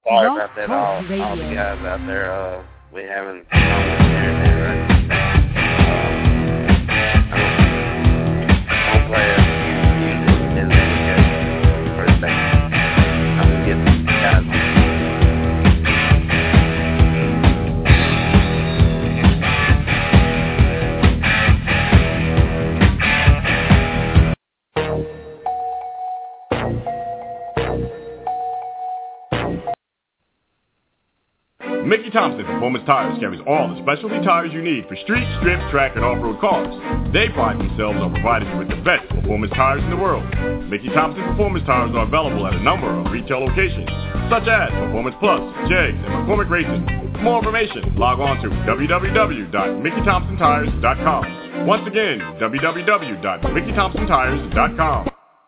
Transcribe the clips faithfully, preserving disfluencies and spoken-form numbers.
Sorry about that, all, all the guys out there. Uh, we haven't internet right. Don't play it. Music is good for a second. I'm gonna get some guys on. Mickey Thompson Performance Tires carries all the specialty tires you need for street, strip, track, and off-road cars. They pride themselves on providing you with the best performance tires in the world. Mickey Thompson Performance Tires are available at a number of retail locations, such as Performance Plus, Jegs, and McCormick Racing. For more information, log on to w w w dot mickey thompson tires dot com. Once again, w w w dot mickey thompson tires dot com.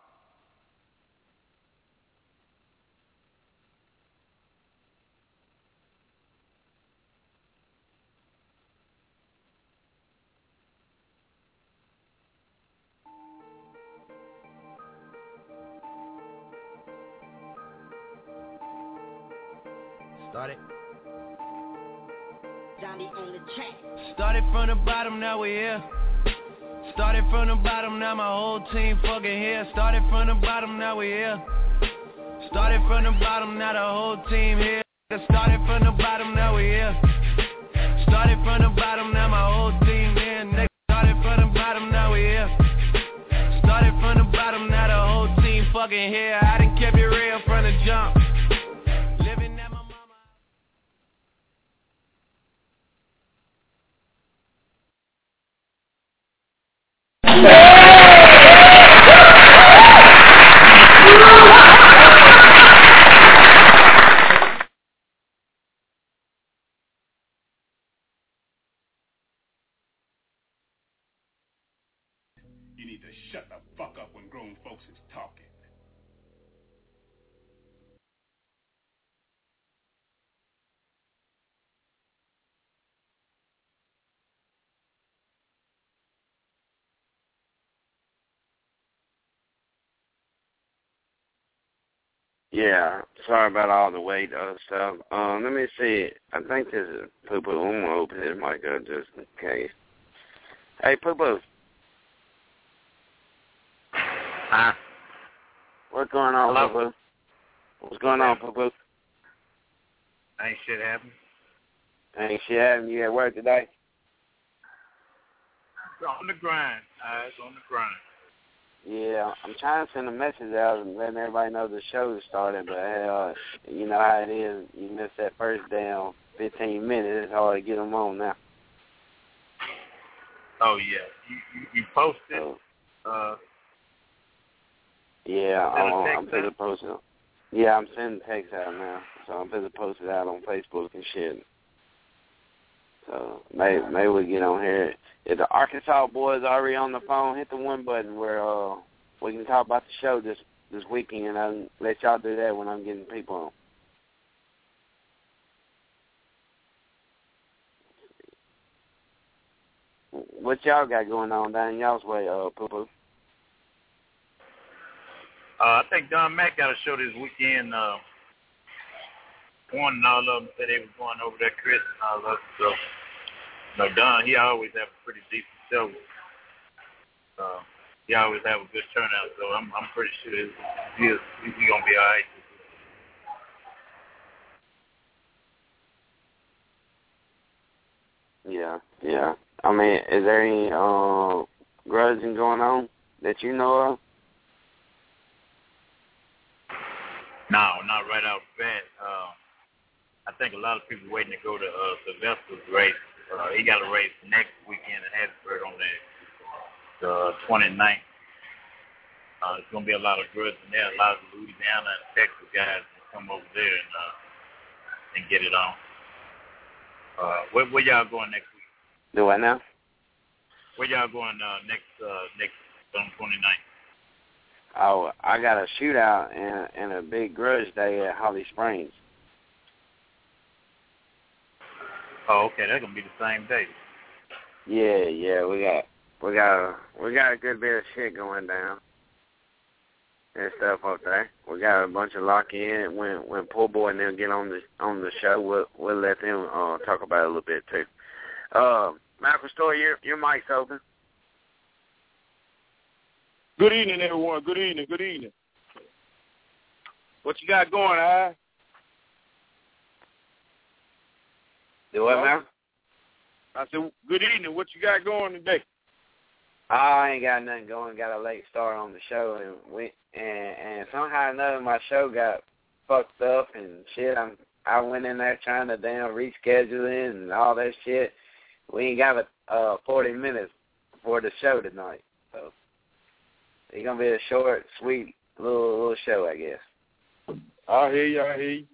Started. Johnny on the track. Started from the bottom, now we here. Started from the bottom, now my whole team fucking here. Started from the bottom, now we here. Started from the bottom, now the whole team here. Started from the bottom, now we here. Started from the bottom, now my whole team here. Nigga, started from the bottom, now we here. Started from the bottom, now the whole team fucking here. I done kept it real from the jump. Living at my mama. You need to shut the fuck up when grown folks is talking. Yeah, sorry about all the wait uh, stuff. Um, let me see. I think this is Poo Poo. I'm gonna open his mic up just in case. Hey, Poo Poo. Huh? What's going on, Hello? Poo Poo? What's going on, Poo Poo? Ain't shit happening. Ain't shit happening. You at work today? On the grind. Eyes on the grind. Yeah, I'm trying to send a message out and letting everybody know the show is starting, but uh, you know how it is. You miss that first damn fifteen minutes. It's hard to get them on now. Oh, yeah. You you, you posted. So, Uh, yeah, send a I'm, text I'm finna out? post it. Yeah, I'm sending text out now, so I'm finna post it out on Facebook and shit. So maybe maybe we get on here. If the Arkansas boys already on the phone, hit the one button where uh we can talk about the show this this weekend. I'll let y'all do that when I'm getting people on. What y'all got going on down y'all's way, uh, Poo Poo? uh, I think Don Mack got a show this weekend. Uh, one and all of them said they was going over there, Chris and all of them. So, you know, Don, he always have a pretty decent show. Uh, he always have a good turnout, so I'm I'm pretty sure he's, he's, he's going to be all right. Yeah, yeah. I mean, is there any uh, grudging going on that you know of? No, not right out the bat. Uh, I think a lot of people waiting to go to uh, Sylvester's race. Uh, he got a race next weekend in Hattiesburg on the the twenty-ninth. Uh, there's going to be a lot of grudge in there. A lot of Louisiana and Texas guys will come over there and uh, and get it on. Uh, where, where y'all going next week? Do I now? Where y'all going uh, next uh, next on the twenty-ninth? Oh, I got a shootout and, and a big grudge day at Holly Springs. Oh, okay, that's gonna be the same day. Yeah, yeah, we got we got a, we got a good bit of shit going down. and stuff up there. We got a bunch of lock in. When when Poor Boy and them get on the on the show, we'll we'll let them uh, talk about it a little bit too. Uh, Michael Story, your your mic's open. Good evening, everyone. Good evening. Good evening. What you got going, I? Do what, man? I said, good evening. What you got going today? Oh, I ain't got nothing going. Got a late start on the show, and we and, and somehow or another my show got fucked up and shit. I'm I went in there trying to damn reschedule it and all that shit. We ain't got a uh, forty minutes for the show tonight, so it's gonna be a short, sweet little little show, I guess. I hear you. I hear you.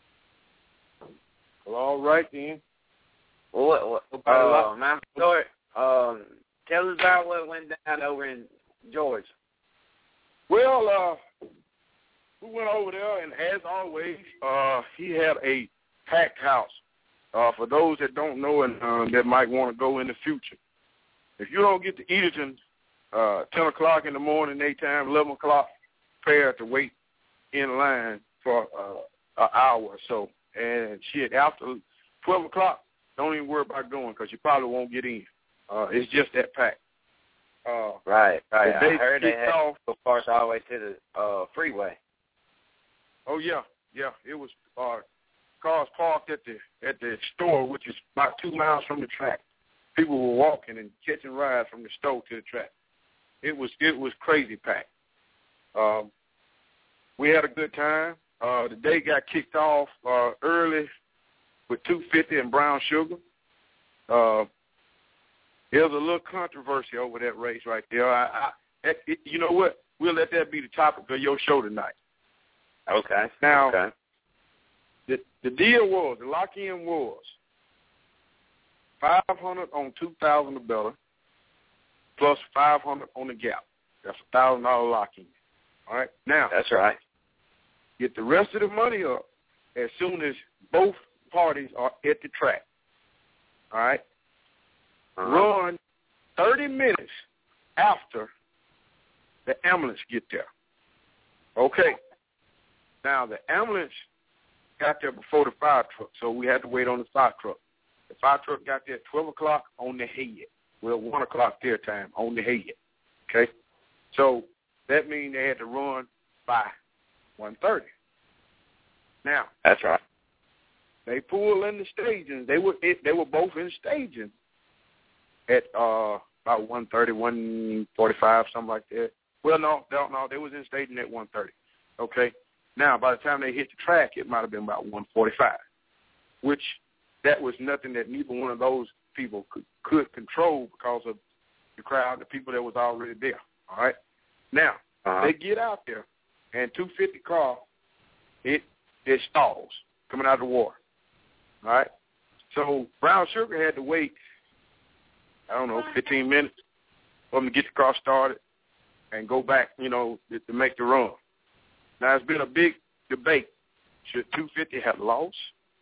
Well, all right then. Well, what? what uh, my story. Um. Tell us about what went down over in Georgia. Well, uh, we went over there, and as always, uh, he had a packed house. Uh, for those that don't know and uh, that might want to go in the future, if you don't get to Edenton uh, ten o'clock in the morning, daytime, eleven o'clock, prepare to wait in line for uh, an hour or so. And shit, after twelve o'clock, don't even worry about going because you probably won't get in. Uh, it's just that packed. Uh, right, right. I heard they had off, to park all the way to the uh, freeway. Oh yeah, yeah. It was uh, cars parked at the at the store, which is about two miles from the track. People were walking and catching rides from the store to the track. It was it was crazy packed. Um, we had a good time. Uh, the day got kicked off uh, early with two fifty and brown sugar. Uh, There was a little controversy over that race right there. I, I, it, you know what? We'll let that be the topic of your show tonight. Okay. Now, okay. the the deal was, the lock-in was five hundred on two thousand or better, plus five hundred on the gap. That's a one thousand dollars lock-in. All right? Now, that's right. Get the rest of the money up as soon as both parties are at the track. All right? Uh-huh. Run thirty minutes after the ambulance get there. Okay. Now, the ambulance got there before the fire truck, so we had to wait on the fire truck. The fire truck got there at twelve o'clock on the head. Well, one o'clock their time on the head. Okay? So that means they had to run by one thirty. Now. That's right. They pulled in the staging. They were, it, they were both in staging at uh, about one thirty, one forty-five, something like that. Well, no, no, no, they was in staging at one thirty. Okay. Now, by the time they hit the track, it might have been about one forty-five, which that was nothing that neither one of those people could, could control because of the crowd, the people that was already there. All right. Now, uh-huh. They get out there, and two fifty car, it it stalls coming out of the water. All right. So Brown Sugar had to wait, I don't know, fifteen minutes for them to get the car started and go back, you know, to, to make the run. Now, it's been a big debate. Should two fifty have lost?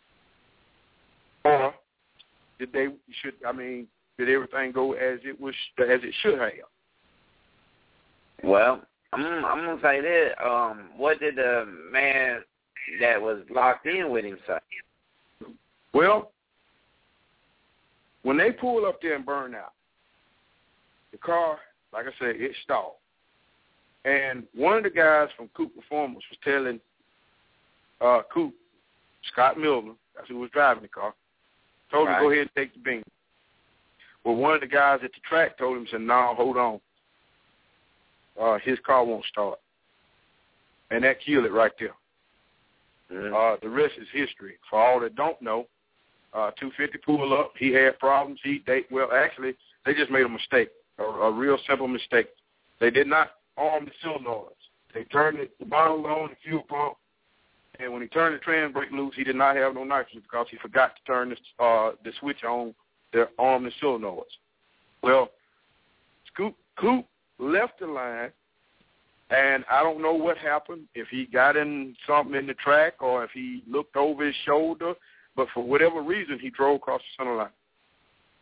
Or did they, should, I mean, did everything go as it was, as it should have? Well, I'm, I'm going to say this. Um, what did the man that was locked in with him say? Well, when they pull up there and burn out, the car, like I said, it stalled. And one of the guys from Coop Performance was telling uh, Coop, Scott Milner, that's who was driving the car, told right. him to go ahead and take the beam. Well, one of the guys at the track told him, said, no, hold on. Uh, his car won't start. And that killed it right there. Mm-hmm. Uh, the rest is history. For all that don't know, uh, two fifty pulled up. He had problems. He, they, well, actually, they just made a mistake, a, a real simple mistake. They did not arm the solenoids. They turned the, the bottle on the fuel pump, and when he turned the trans brake loose, he did not have no nitrogen because he forgot to turn the, uh, the switch on to arm the solenoids. Well, Scoop, Coop left the line, and I don't know what happened, if he got in something in the track or if he looked over his shoulder, but for whatever reason, he drove across the center line.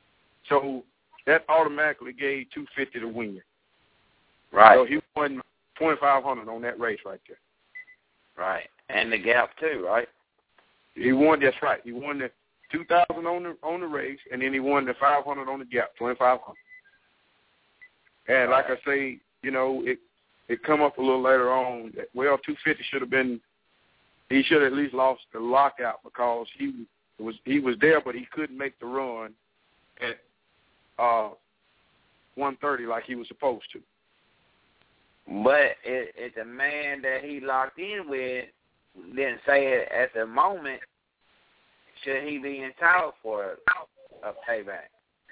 So that automatically gave two fifty the win. Right. So he won twenty-five hundred on that race right there. Right, and the gap too, right? He won. That's right. He won the two thousand on the on the race, and then he won the five hundred on the gap, twenty-five hundred. And like I say, you know, it it come up a little later on that, well, two fifty should have been. He should have at least lost the lockout because he was he was there, but he couldn't make the run at uh, one thirty like he was supposed to. But it, it the man that he locked in with didn't say it at the moment. Should he be entitled for a payback?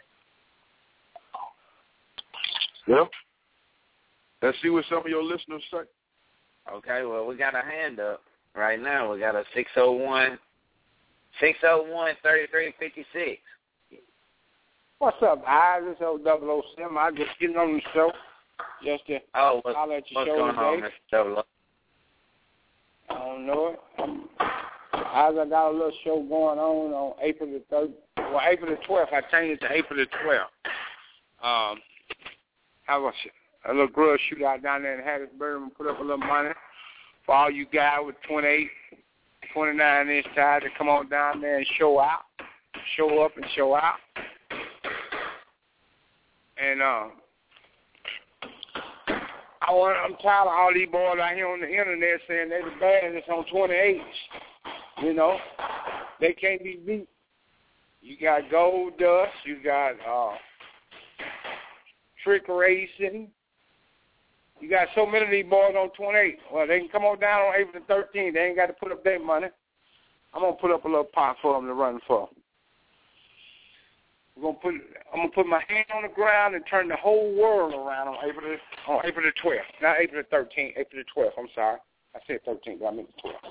Well, let's see what some of your listeners say. Okay, well, we got a hand up right now. We got a six oh one, six oh one, thirty-three fifty-six. What's up, I? This is O double O seven. I just getting on the show. Just to oh, what's, holler at your what's show going today. on, Mister Double O? I don't know it. Um, As I got a little show going on on April the third. Well, April the twelfth. I changed it to April the twelfth. Um, have a, a little grudge shootout down there in Hattiesburg and put up a little money for all you guys with twenty-eight, twenty-nine inch tires to come on down there and show out, show up and show out. And uh, I want, I'm tired of all these boys out here on the internet saying they're the baddest on twenty-eights. You know, they can't be beat. You got Gold Dust, you got uh, Trick Racing. You got so many of these boys on twenty-eight. Well, they can come on down on April the thirteenth. They ain't got to put up their money. I'm gonna put up a little pot for them to run for. I'm gonna put I'm gonna put my hand on the ground and turn the whole world around on April the, on April the twelfth. Not April the thirteenth. April the twelfth. I'm sorry. I said thirteenth, but I meant the twelfth.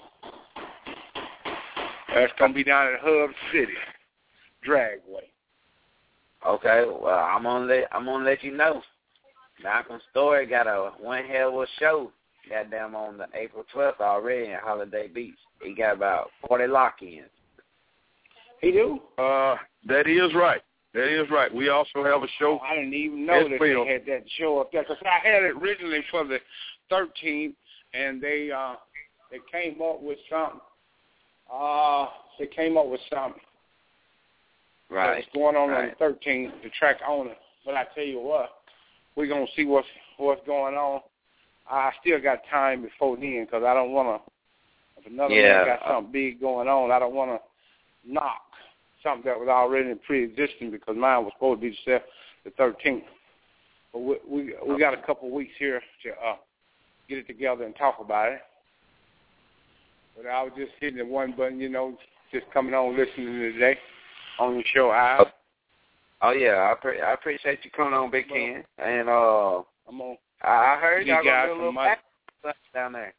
That's gonna be down at Hub City, Dragway. Okay, well, I'm gonna let I'm gonna let you know. Malcolm Story got a one hell of a show, goddamn, on the April twelfth already in Holiday Beach. He got about forty lock-ins. He do? Uh, that is right. That is right. We also have a show. Oh, I didn't even know that well. they had that show up there because I had it originally for the thirteenth, and they uh they came up with something. Uh, they came up with something. Right. What's going on right. on the thirteenth, the track owner. But I tell you what, we're going to see what's, what's going on. I still got time before then because I don't want to, if another yeah. man got something big going on, I don't want to knock something that was already pre-existing because mine was supposed to be the, the thirteenth. But we, we, we got a couple of weeks here to uh, get it together and talk about it. But I was just hitting the one button, you know, just coming on listening today on the show. I, oh, oh yeah, I, pre- I appreciate you coming on, Big Ken. And uh, I'm on. I heard y'all You gonna got do a little some back down there.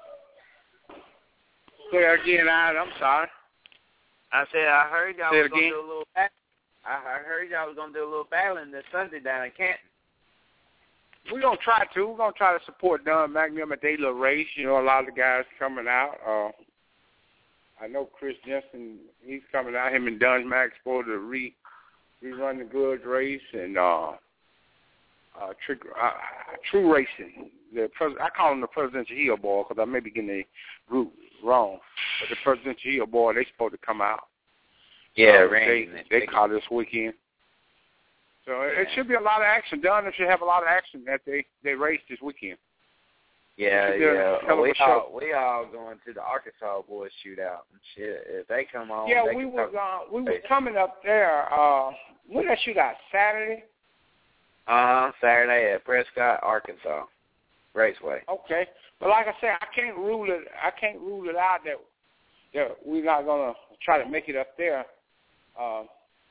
Say that again, I, I'm sorry. I said I heard y'all Say was it gonna again. do a little back. I I heard y'all was gonna do a little battling this Sunday down in Canton. We're going to try to. We're going to try to support Don Magnum at their little race. You know, a lot of the guys coming out. Uh, I know Chris Jensen, he's coming out. Him and Don Max supposed to re, rerun the goods race. And uh, uh, trick, uh, True Racing. The pres- I call them the Presidential Hill Boy because I may be getting the route wrong. But the Presidential Hill Boy, they supposed to come out. Yeah, uh, Randy. They, they call this weekend. So it should be a lot of action. Dunn should have a lot of action that they, they race this weekend. Yeah, It should be a yeah. hell of a We show. all we all going to the Arkansas boys shootout and shit. If they come on, Yeah, they we can was talk- uh, we was coming up there. Uh, when that shootout? Saturday. Uh-huh, Saturday at Prescott, Arkansas Raceway. Okay, but like I said, I can't rule it. I can't rule it out that that we're not gonna try to make it up there. Uh,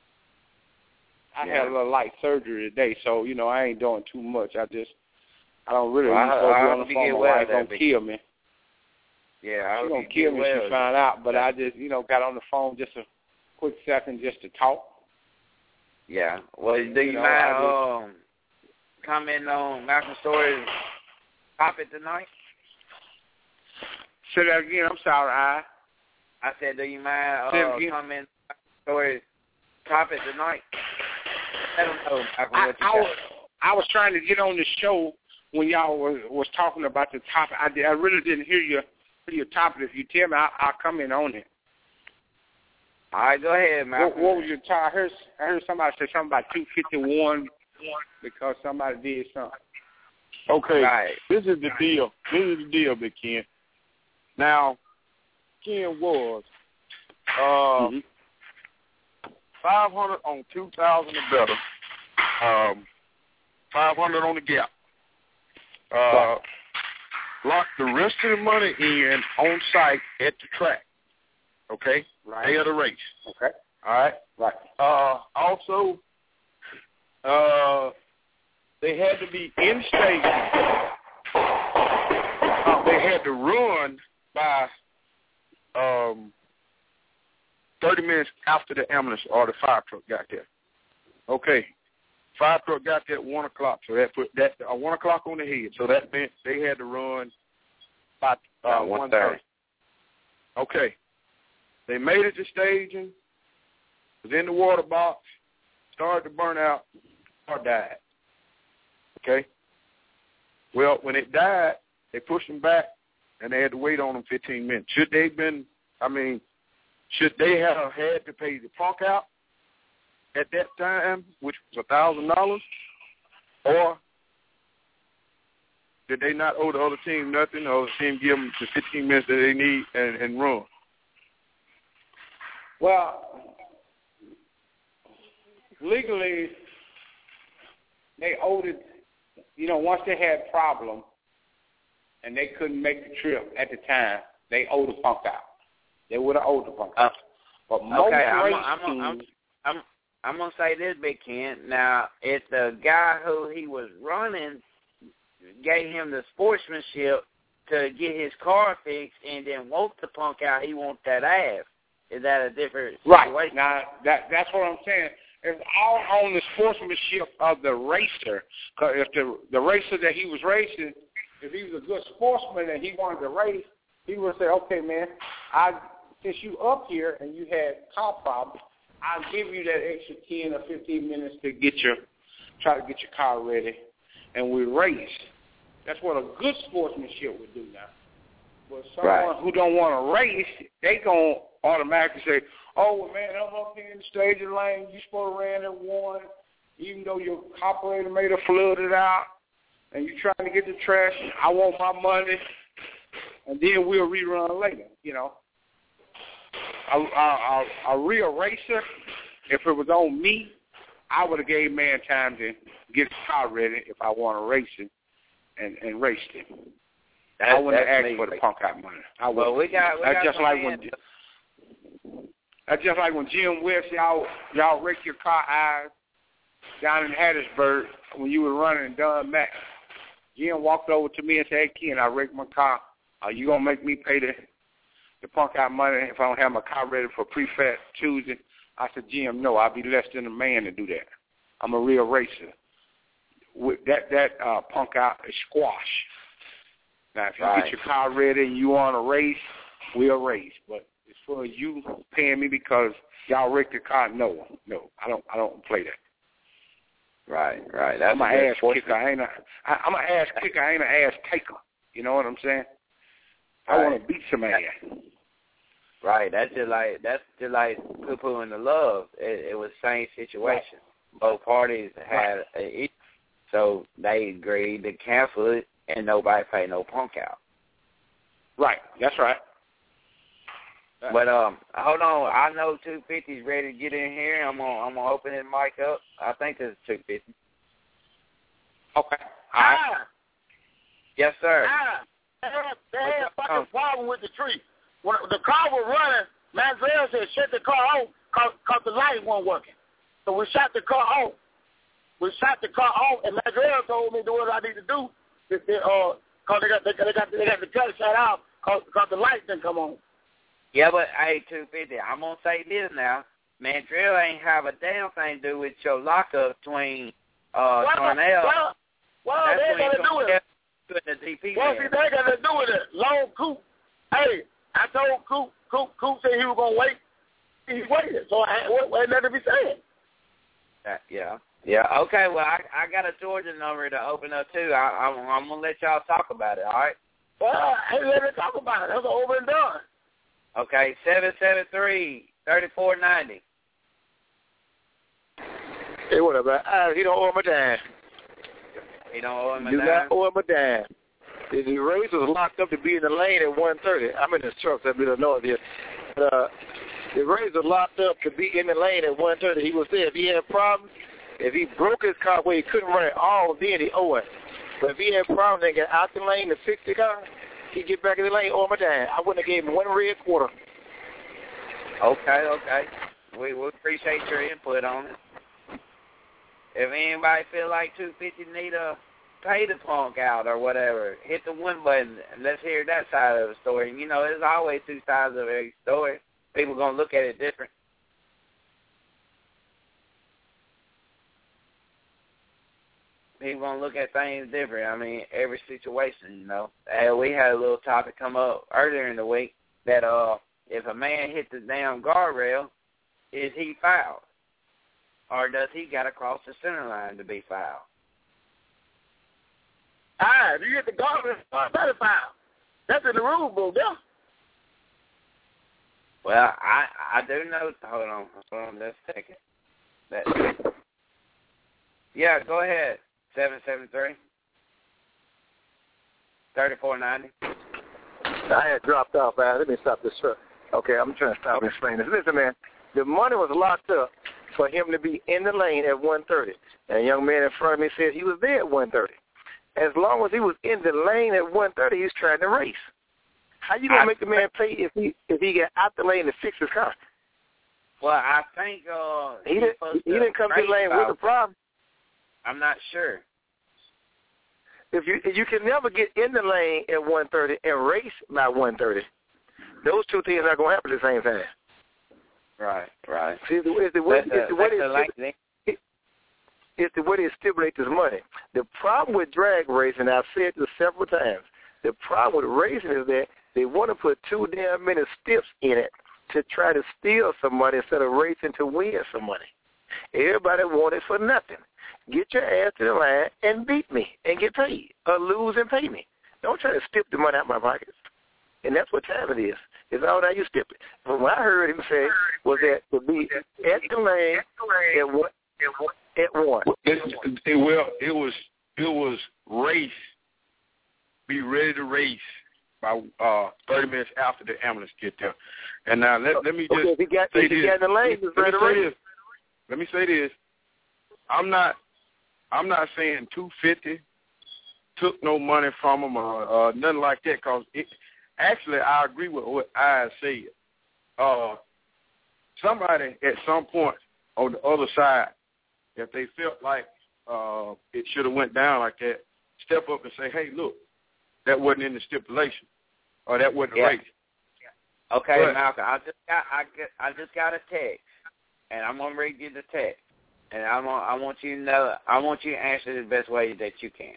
I Yeah. had a little light surgery today, so you know I ain't doing too much. I just I don't really. Well, I'm I- supposed to I be on hope the you phone. get My well wife there, gonna big- kill me. Yeah, I She hope gonna you kill get me. well. She found out, but I just you know got on the phone just a quick second just to talk. Yeah. Well, do you, You know, mind I um commenting on Malcolm Story's topic tonight? Say that again. I'm sorry. I. I said, do you mind Say it uh, again. commenting on Malcolm Story's topic tonight? Let them know, Malcolm, I, what you I, got. was, I was trying to get on the show when y'all was, was talking about the topic. I, did, I really didn't hear your hear your topic. If you tell me, I, I'll come in on it. All right, go ahead, man. What, what was your topic? I heard, I heard somebody say something about two fifty-one because somebody did something. Okay, right. This is the deal. This is the deal, Big Ken. Now, Ken was uh, mm-hmm. five hundred on two thousand or better. Um, five hundred on the gap. Uh, locked the rest of the money in on site at the track. Okay? Right. Day of the race. Okay. All right? Right. Uh, also, uh, they had to be in station. Uh, they had to run by um, thirty minutes after the ambulance or the fire truck got there. Okay. Fire truck got there at one o'clock, so that put that uh, one o'clock on the head. So that meant they had to run by uh, one thirty. Okay. They made it to staging, was in the water box, started to burn out, or died. Okay? Well, when it died, they pushed them back, and they had to wait on them fifteen minutes. Should they been, I mean, should they have had to pay the punk out at that time, which was one thousand dollars, or did they not owe the other team nothing, or the team give them the fifteen minutes that they need and, and run? Well, legally, they owed it, you know, once they had problems and they couldn't make the trip at the time, they owed the punk out. They would have owed the punk out. But most okay, I'm, race I'm, teams, I'm, I'm, I'm going to say this, Big Ken. Now, if the guy who he was running gave him the sportsmanship to get his car fixed and then woke the punk out, he wants that ass. Is that a different situation? Right. Now, that, that's what I'm saying. It's all on the sportsmanship of the racer. Because if the, the racer that he was racing, if he was a good sportsman and he wanted to race, he would say, okay, man, I since you up here and you had car problems, I'll give you that extra ten or fifteen minutes to get your, try to get your car ready, and we race. That's what a good sportsmanship would do now. But someone right. who don't want to race, they going to automatically say, oh, well, man, I'm up here in the staging lane. You supposed to ran at one, even though your operator made a flooded out, and you're trying to get the trash. I want my money, and then we'll rerun later, you know. A, a, a, a real racer, if it was on me, I would have gave man time to get the car ready if I want to race it and, and raced it. That's, I wouldn't that's ask me. for the punk out money. I well, we got, we that's got just like when that's just like when Jim West y'all y'all wrecked your car eyes down in Hattiesburg when you were running in Dunn Mac. Jim walked over to me and said, "Hey, Ken, I wrecked my car. Are you gonna make me pay the the punk out money if I don't have my car ready for pre-fat Tuesday?" I said, "Jim, no, I'll be less than a man to do that. I'm a real racer. With that that uh, punk out is squash." Now, if you right. get your car ready and you want to race, we'll race. But as far as you paying me because y'all wrecked your car, no, no, I don't. I don't play that. Right, right. That's I'm an ass kicker. I ain't a. I, I'm an ass kicker. I ain't an ass taker. You know what I'm saying? I right. want to beat some ass. Right. That's just like that's just like poo-poo in the love. It, it was the same situation. Right. Both parties had right. a issue, so they agreed to cancel it. And nobody paid no punk out. Right, that's right. right. But um, hold on. I know two fifty's ready to get in here. I'm gonna I'm gonna open his mic up. I think this is two fifty. Okay. All right. Ah. Yes, sir. Ah. They had, they had a fucking problem with the tree. When the car was running, Manziel said, "Shut the car off because the light wasn't working." So we shut the car off. We shut the car off, and Manziel told me do what I need to do. They, they, uh, cause they got they, they got they got the cut shut out cause, cause the lights didn't come on. Yeah, but hey, two fifty. I'm gonna say this now. Mandrill ain't have a damn thing to do with your lockup between uh well, Cornell. Well, well they got to do it. The D P well, see, they got to do with it. Long Coop. Hey, I told Coop. Coop. Coop said he was gonna wait. He waited. So I what, what nothing to be saying. Uh, yeah. Yeah, okay. Well, I I got a Georgia number to open up, too. I, I'm, I'm going to let y'all talk about it, all right? Well, hey, let me talk about it. That's over and done. Okay, seven seven three, three four nine zero. Hey, what up, man? Uh, he don't owe him a dime. He don't owe him a you dime? You not owe him a dime. The, the race was locked up to be in the lane at one thirty. I'm in this truck, so I'm in the north here. Uh, the race was locked up to be in the lane at one thirty. He was there. If he had problems, if he broke his car where he couldn't run it all, then he owed it. But if he had problems and got out the lane to fix the car, he'd get back in the lane, owe him a dime. I wouldn't have gave him one red quarter. Okay, okay. We we appreciate your input on it. If anybody feel like two fifty need to pay the punk out or whatever, hit the one button and let's hear that side of the story. You know, there's always two sides of every story. People going to look at it different. People going to look at things different. I mean, every situation, you know. Uh, we had a little topic come up earlier in the week that uh, if a man hit the damn guardrail, is he fouled? Or does he got to cross the center line to be fouled? Ah, if you hit the guardrail, that's a foul. That's in the rule book, yeah. Well, I I do know. Hold on, hold on, just a second. That, yeah, go ahead. Seven seven three, thirty four ninety. I had dropped off, man. Let me stop this truck. Okay, I'm trying to stop and explain this. Listen, man, the money was locked up for him to be in the lane at one thirty. And a young man in front of me said he was there at one thirty. As long as he was in the lane at one thirty, he was trying to race. How you gonna I, make the man pay if he if he got out the lane to fix his car? Well, I think uh, he didn't he didn't come to the lane with a problem. I'm not sure. If you if you can never get in the lane at one thirty and race by one thirty, those two things are gonna happen at the same time. Right, right. See, the, it's the way it's the way they it, it's the way they stipulate this money. The problem with drag racing, I've said this several times. The problem with racing is that they want to put too damn many steps in it to try to steal some money instead of racing to win some money. Everybody want it for nothing. Get your ass to the line and beat me and get paid, or lose and pay me. Don't try to stip the money out of my pockets. And that's what time it is. It's all that you stip it. But what I heard him say was that to be at the lane at one. At one. It, it, well, it was it was race. Be ready to race by uh, thirty minutes after the ambulance get there. And now let, let me just okay, if he got, say if this. He got in the lane, let, let, me say this. let me say this. I'm not I'm not saying two fifty took no money from him or uh, nothing like that. Cause it, actually, I agree with what I said. Uh, somebody at some point on the other side, if they felt like uh, it should have went down like that, step up and say, "Hey, look, that wasn't in the stipulation, or that wasn't yeah. the race." Okay, but, Malcolm, I just got I get, I just got a text, and I'm gonna read you the text, and I'm gonna, I want you to know I want you to answer the best way that you can.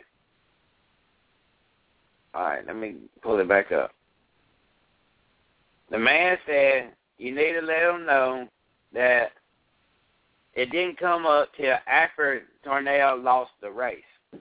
All right, let me pull it back up. The man said you need to let them know that it didn't come up till after Tornado lost the race.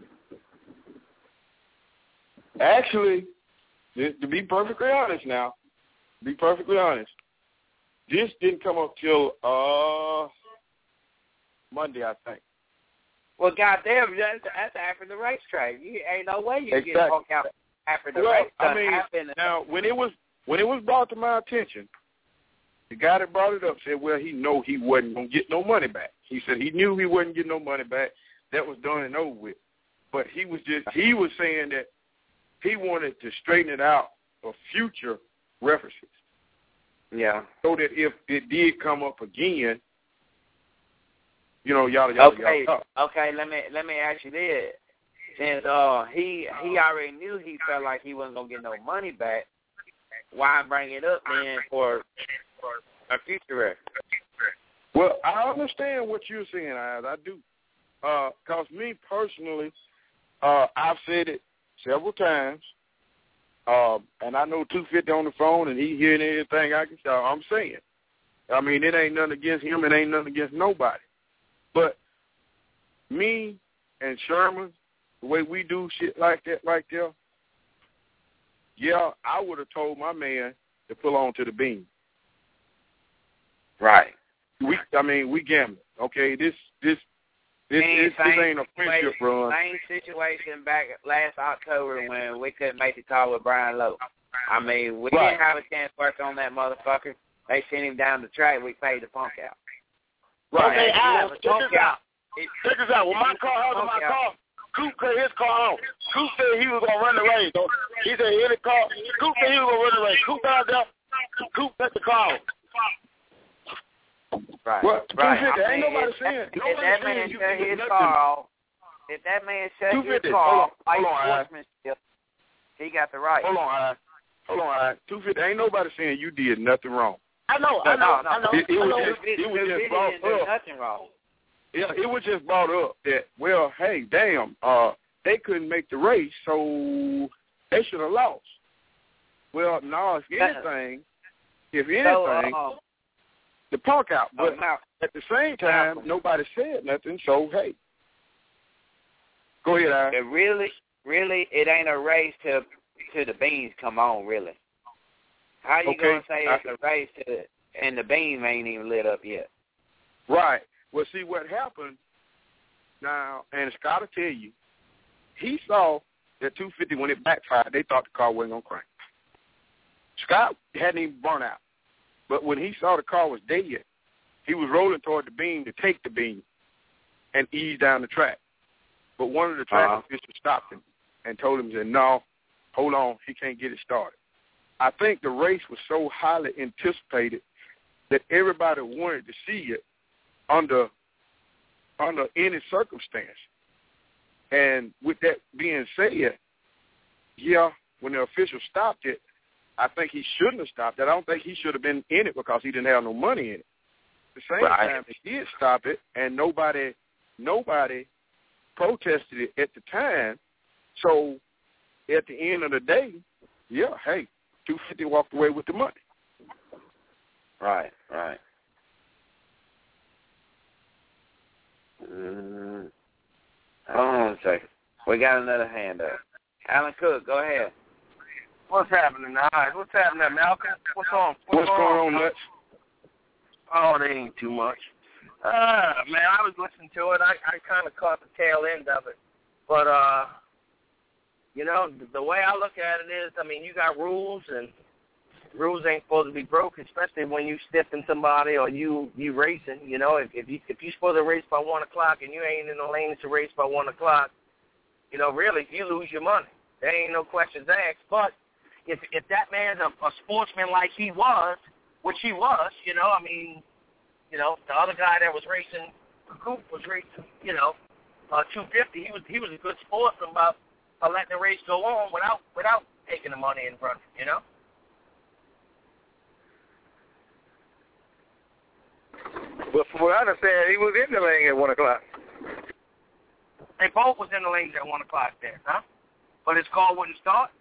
Actually, to be perfectly honest now, be perfectly honest, this didn't come up till uh, Monday, I think. Well, goddamn, that's, that's after the racetrack. You ain't no way you exactly. get walk out after the well, race. I mean, happened. now when it was when it was brought to my attention, the guy that brought it up said, "Well, he know he wasn't gonna get no money back." He said he knew he wasn't getting no money back. That was done and over with. But he was just he was saying that he wanted to straighten it out for future references. Yeah. So that if it did come up again, you know, y'all, y'all, okay. y'all. Okay, let me let me ask you this. Since uh he he already knew he felt like he wasn't gonna get no money back, why bring it up then for a future reference? Well, I understand what you're saying, I, I do. Uh, cause me personally, uh, I've said it several times, uh, and I know two fifty on the phone, and he hearing everything I can say. I'm saying, I mean, it ain't nothing against him, it ain't nothing against nobody. But me and Sherman, the way we do shit like that right there, yeah, I would have told my man to pull on to the beam. Right. We, I mean, we gambling. Okay, this, this, this, same, this, this ain't a friendship run. Same situation back last October when we couldn't make the call with Brian Lowe. I mean, we right. didn't have a chance to work on that motherfucker. They sent him down the track. We paid the punk out. Right. Okay, Al, check this out. Check this out. When my car, I was in my car, Coop cut his car on. Coop said he was going to run the race. So he said he hit the car. Coop said he was going to run the race. Coop out there. Coop cut the car on. Right. Well, right. two fifty, I ain't mean, nobody if, saying. If Nobody that saying man you shut did his nothing. car off, if that man shut two fifty, his car off, hold on, like hold on, sportsmanship, he got the right. Hold on, I, hold on, I, two fifty, ain't nobody saying you did nothing wrong. I know, I know, I know. It, it I know. was just, it was just brought up. Nothing wrong. Yeah, it was just brought up that, well, hey, damn, uh, they couldn't make the race, so they should have lost. Well, no, if anything, if anything, So, uh, the punk out. But oh, now, at the same time, now, nobody said nothing, so, hey. Go ahead, Al. It really, really, it ain't a race till, till the beans come on, really. How you okay. going to say it's I, a race till, and the beam ain't even lit up yet? Right. Well, see, what happened now, and Scott will tell you, he saw that two fifty, when it backfired, they thought the car wasn't going to crank. Scott hadn't even burnt out. But when he saw the car was dead, he was rolling toward the beam to take the beam and ease down the track. But one of the track uh-huh. officials stopped him and told him, said, no, hold on, he can't get it started. I think the race was so highly anticipated that everybody wanted to see it under under any circumstance. And with that being said, yeah, when the official stopped it, I think he shouldn't have stopped it. I don't think he should have been in it because he didn't have no money in it. At the same right. time, he did stop it, and nobody nobody protested it at the time. So at the end of the day, yeah, hey, two fifty walked away with the money. Right, right. Mm, hold on a second. We got another hand up. Alan Cook, go ahead. What's happening, guys? What's happening, Malcolm? What's on? What's What's, going on, Nuts? Oh, they ain't too much. Uh, man, I was listening to it. I, I kind of caught the tail end of it. But, uh, you know, the, the way I look at it is, I mean, you got rules, and rules ain't supposed to be broken, especially when you stiffing somebody or you you racing. You know, if, if, you, if you're supposed to race by one o'clock and you ain't in the lane to race by one o'clock, you know, really, you lose your money. There ain't no questions asked. But if if that man's a, a sportsman like he was, which he was, you know, I mean, you know, the other guy that was racing, Coop was racing, you know, uh, two fifty. He was he was a good sportsman about uh, letting the race go on without without taking the money in front, you know. But from what I understand, he was in the lane at one o'clock. They both was in the lanes at one o'clock there, huh? But his car wouldn't start.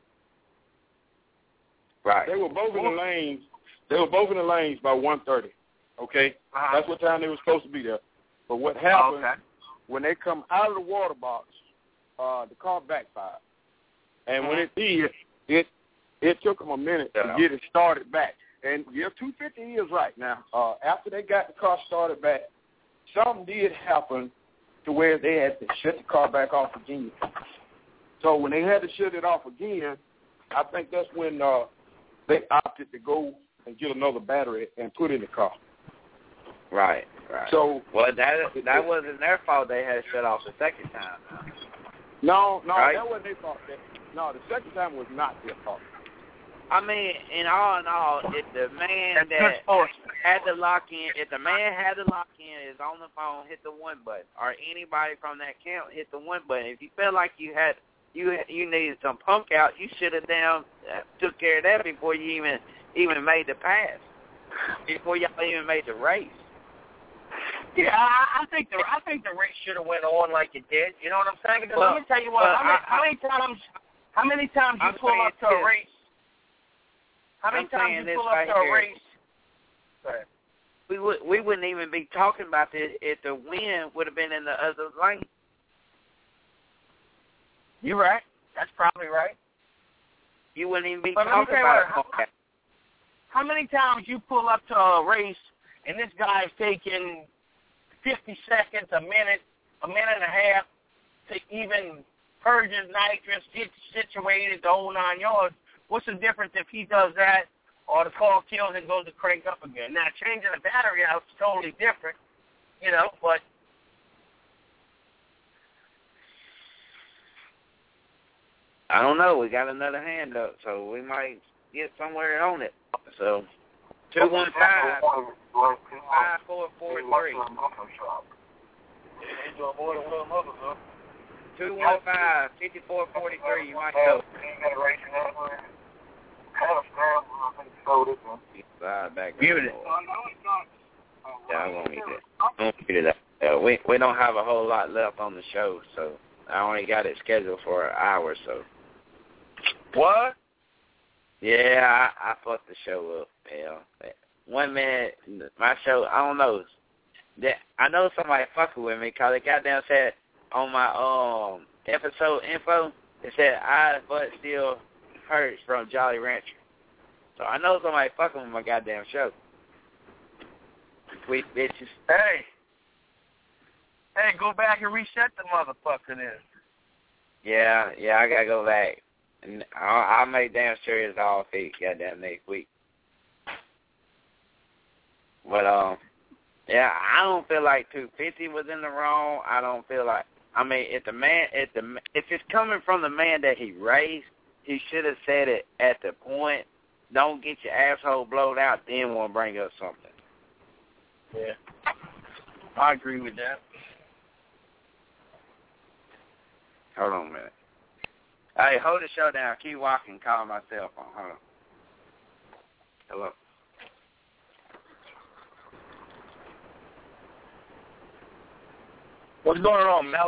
Right. They were both in the lanes. They were both in the lanes by one thirty. Okay, uh-huh. That's what time they were supposed to be there. But what happened oh, okay. when they come out of the water box, uh, the car backfired, and mm-hmm. when it did, it it took them a minute yeah. to get it started back. And yeah, two fifty is right now. Uh, after they got the car started back, something did happen to where they had to shut the car back off again. So when they had to shut it off again, I think that's when uh, they opted to go and get another battery and put in the car. Right, right. So well, that that wasn't their fault. They had to shut off the second time. No, no, right? that wasn't their fault. No, the second time was not their fault. I mean, in all in all, if the man That's that had to lock in, if the man had to lock in is on the phone, hit the one button, or anybody from that camp hit the one button. If you felt like you had you you needed some punk out, you should have down took care of that before you even even made the pass, before y'all even made the race. Yeah, I, I think the I think the race should have went on like it did. You know what I'm saying? Because well, let me tell you what. well, How, many, I, how many times? How many times you I'm pull up to a race? How many I'm times you pull up right to a here. race? Go ahead. we would we wouldn't even be talking about this if the wind would have been in the other lane. You're right. That's probably right. You wouldn't even be but talking about it. How, how many times you pull up to a race and this guy's taking fifty seconds, a minute, a minute and a half to even purge his nitrous, get situated, the whole nine yards? What's the difference if he does that or the car kills and goes to crank up again? Now, changing the battery out is totally different, you know, but I don't know. We got another hand up, so we might get somewhere on it. So, two one five, five four four three. two one five, five four four three. You might go. Back Mute it. Yeah, I won't mute it. I won't mute it. Uh, we we don't have a whole lot left on the show, so I only got it scheduled for an hour. So. What? Yeah, I, I fucked the show up, hell. One minute, my show, I don't know. That I know somebody fucking with me because they goddamn said on my um episode info, it said I but still hurts from Jolly Rancher. So I know somebody fucking with my goddamn show. Sweet bitches. Hey. Hey, go back and reset the motherfucker then. Yeah, yeah, I gotta go back. And I'll, I'll make damn sure it's all fixed goddamn next week. But, um, yeah, I don't feel like two fifty was in the wrong. I don't feel like, I mean, if the man, if the if it's coming from the man that he raised, he should have said it at the point. Don't get your asshole blowed out, then want to bring up something. Yeah. I agree with that. Hold on a minute. Hey, hold the show down. Keep walking. Call my cell phone. Hold on. Hello. What's going on, Mel?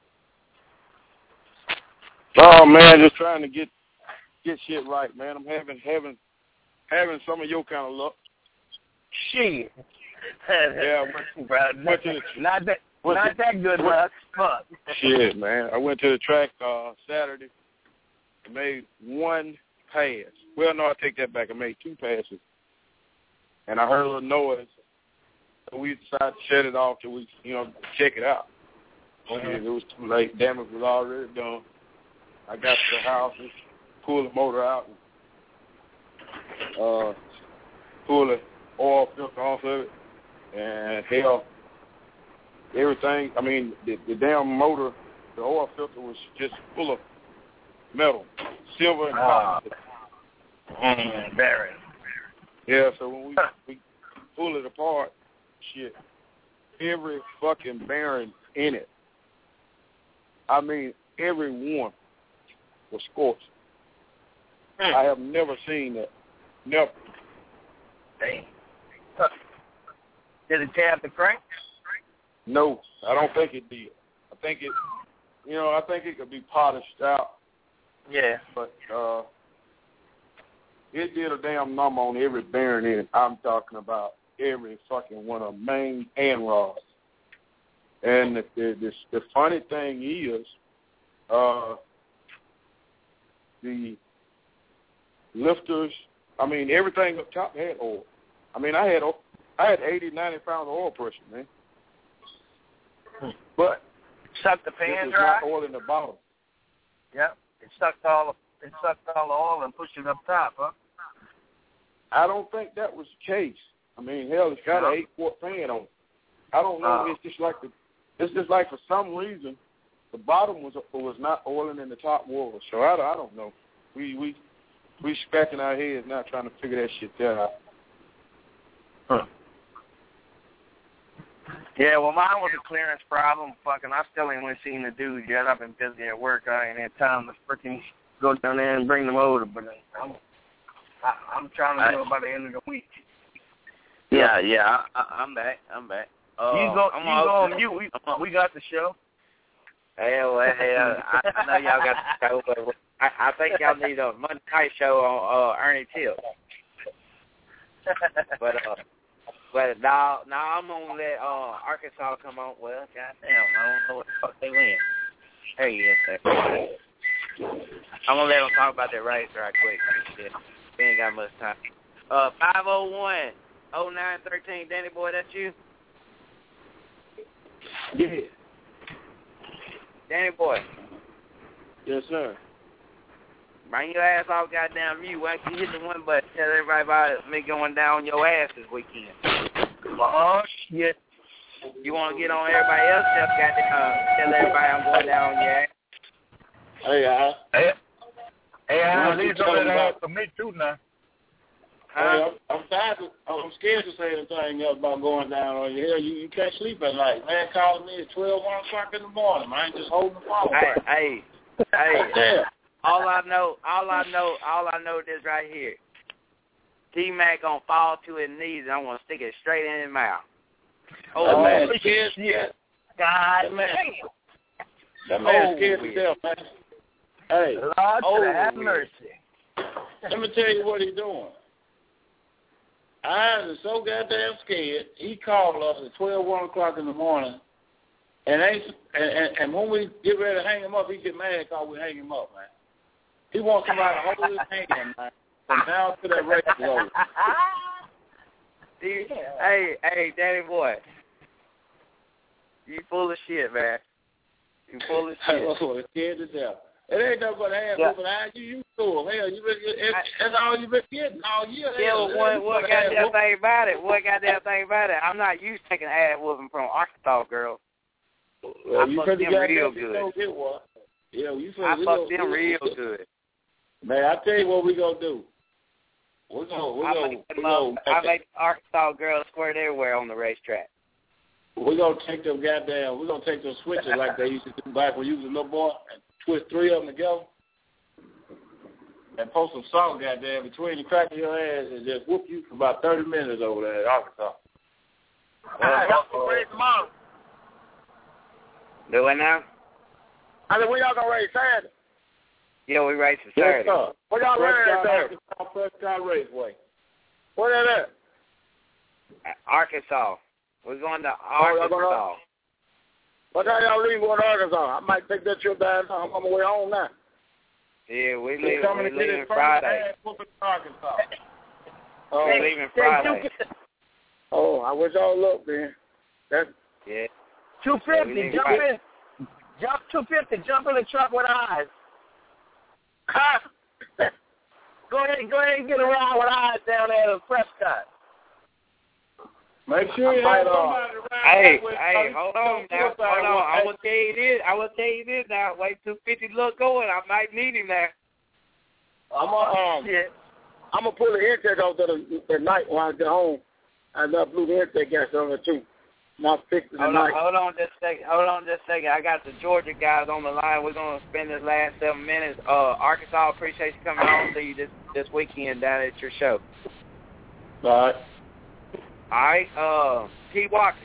Oh man, just trying to get get shit right, man. I'm having having having some of your kind of luck. Shit. Yeah, bro. Not, not that not that good luck. Fuck. Shit, man. I went to the track uh, Saturday. I made one pass. Well, no, I take that back. I made two passes. And I heard a little noise. So we decided to shut it off till we, you know, check it out. Mm-hmm. It was too late. Damage was already done. I got to the house and pulled the motor out and uh, pulled the oil filter off of it. And hell, everything, I mean, the, the damn motor, the oil filter was just full of metal, silver and copper. Mm, bearing. Yeah, so when we, we pull it apart, shit, every fucking bearing in it, I mean, every one was scorched. Mm. I have never seen that. Never. Dang. Huh. Did it tab the crank? No, I don't think it did. I think it, you know, I think it could be polished out. Yeah. But uh, it did a damn number on every bearing in it. I'm talking about every fucking one of them, main and rods. And the, the, the, the funny thing is, uh, the lifters, I mean, everything up top had oil. I mean, I had I had eighty, ninety pounds of oil pressure, man. But sucked the pan was dry. Not oil in the bottom. Yep, it sucked all the it sucked all the oil and pushed it up top, huh? I don't think that was the case. I mean, hell, it's got no. an eight quart pan on it. I don't know. Uh, it's just like the, it's just like for some reason the bottom was was not oiling and the top was. So I, I don't know. We we we scratching our heads now trying to figure that shit out. Huh. Yeah, well, mine was a clearance problem. Fucking, I still ain't went seen the dude yet. I've been busy at work. I ain't had time to freaking go down there and bring them over. But I'm, I, I'm trying to do it by the end of the week. Yeah, yeah, I, I'm back. I'm back. Uh, you go, I'm you go on mute. We, we got the show. Hey, well, hey, uh, I, I know y'all got the show, but I, I think y'all need a Monday night show on uh, Ernie Till. But uh, But now, now I'm gonna let uh, Arkansas come on. Well, goddamn, I don't know what the fuck they win. There he is. There. I'm gonna let them talk about that race right quick. Yeah, we ain't got much time. Uh, five oh one oh nine thirteen, Danny boy, that's you? Yeah. Danny boy. Yes, sir. Bring your ass off goddamn mute. Why don't you hit the one button? Tell everybody about me going down on your ass this weekend. Oh, shit. You want to get on everybody else? Just goddamn, uh, tell everybody I'm going down on your ass. Hey, Al. Hey, hey Al, What you these talking are that about? ass for me, too, now. Huh? Hey, I'm, I'm tired. Of, I'm scared to say anything else about going down on you. Hell, you, you can't sleep at night. Man calling me at twelve, one o'clock in the morning. I ain't just holding the phone. Hey, hey, hey. Yeah. All I know, all I know, all I know is right here. T-Mac gonna fall to his knees and I'm gonna stick it straight in his mouth. Oh, that man oh, scared. shit. God That man, damn. that man Oh, scared to death, man. Hey, Lord, oh, have yeah. mercy. let me tell you what he's doing. I was so goddamn scared. He called us at twelve, one o'clock in the morning, and ain't and, and, and when we get ready to hang him up, he get mad because we hang him up, man. He wants somebody to hold his hand, man, from now to that race is over. Dude, hey, hey, Danny boy. You full of shit, man. You full of shit. Oh, it's scared to death. It ain't nothing but ass Yeah. whooping. How you used to him? Hell, you been, it, that's all you been getting all year. Yeah, Hell, but what, what ass goddamn whooping. thing about it? What goddamn thing about it? I'm not used to taking ass whooping from Arkansas girls. Well, I you fucked finna them get real that, good. Go get one. Yeah, you finna I we fucked go, them we real go, good. Man, I tell you what we gonna do. We're gonna we're I gonna make, we're them gonna, up, I make Arkansas girls squirt everywhere on the racetrack. we're gonna take them goddamn we're gonna take those switches like they used to do back when you was a little boy and twist three of them together and pour some salt goddamn between the crack of your ass and just whoop you for about thirty minutes over there at Arkansas. Hey, y'all gonna raise tomorrow. Do it now? I said, when y'all gonna raise Saturday? Yeah, we race for Yes, Saturday. sir. Where y'all raise Prescott, Saturday? Arkansas, Prescott Raceway. Where that at? Arkansas. We're going to Oh, y'all going Arkansas. What time y'all leave going to Arkansas? I might take that trip down. I'm on my way home now. Yeah, we He's leave. coming We to get his leaving first Friday. ass whooping in Arkansas. Oh, We leaving Friday. oh, I wish y'all luck, man. That's Yeah. two Yeah, we fifty, leaving jump Friday. in. Jump two fifty, jump in the truck with eyes. Go ahead, go ahead and get around with eyes down there at Prescott. Make sure you have somebody around Hey, with hey, you. hold on now. Hold on. I will tell you this. I will tell you this now. Wait two fifty look going. I might need him there. I'm gonna um, Yeah. I'm gonna pull the intake off the, the night when I get home. I love blue intake gas on there too. Not fixing the Hold on, night. hold on just a second. Hold on just a second. I got the Georgia guys on the line. We're gonna spend this last seven minutes. Uh, Arkansas, appreciate you coming on. See you this this weekend down at your show. All right. All right. Uh, T. Watkins.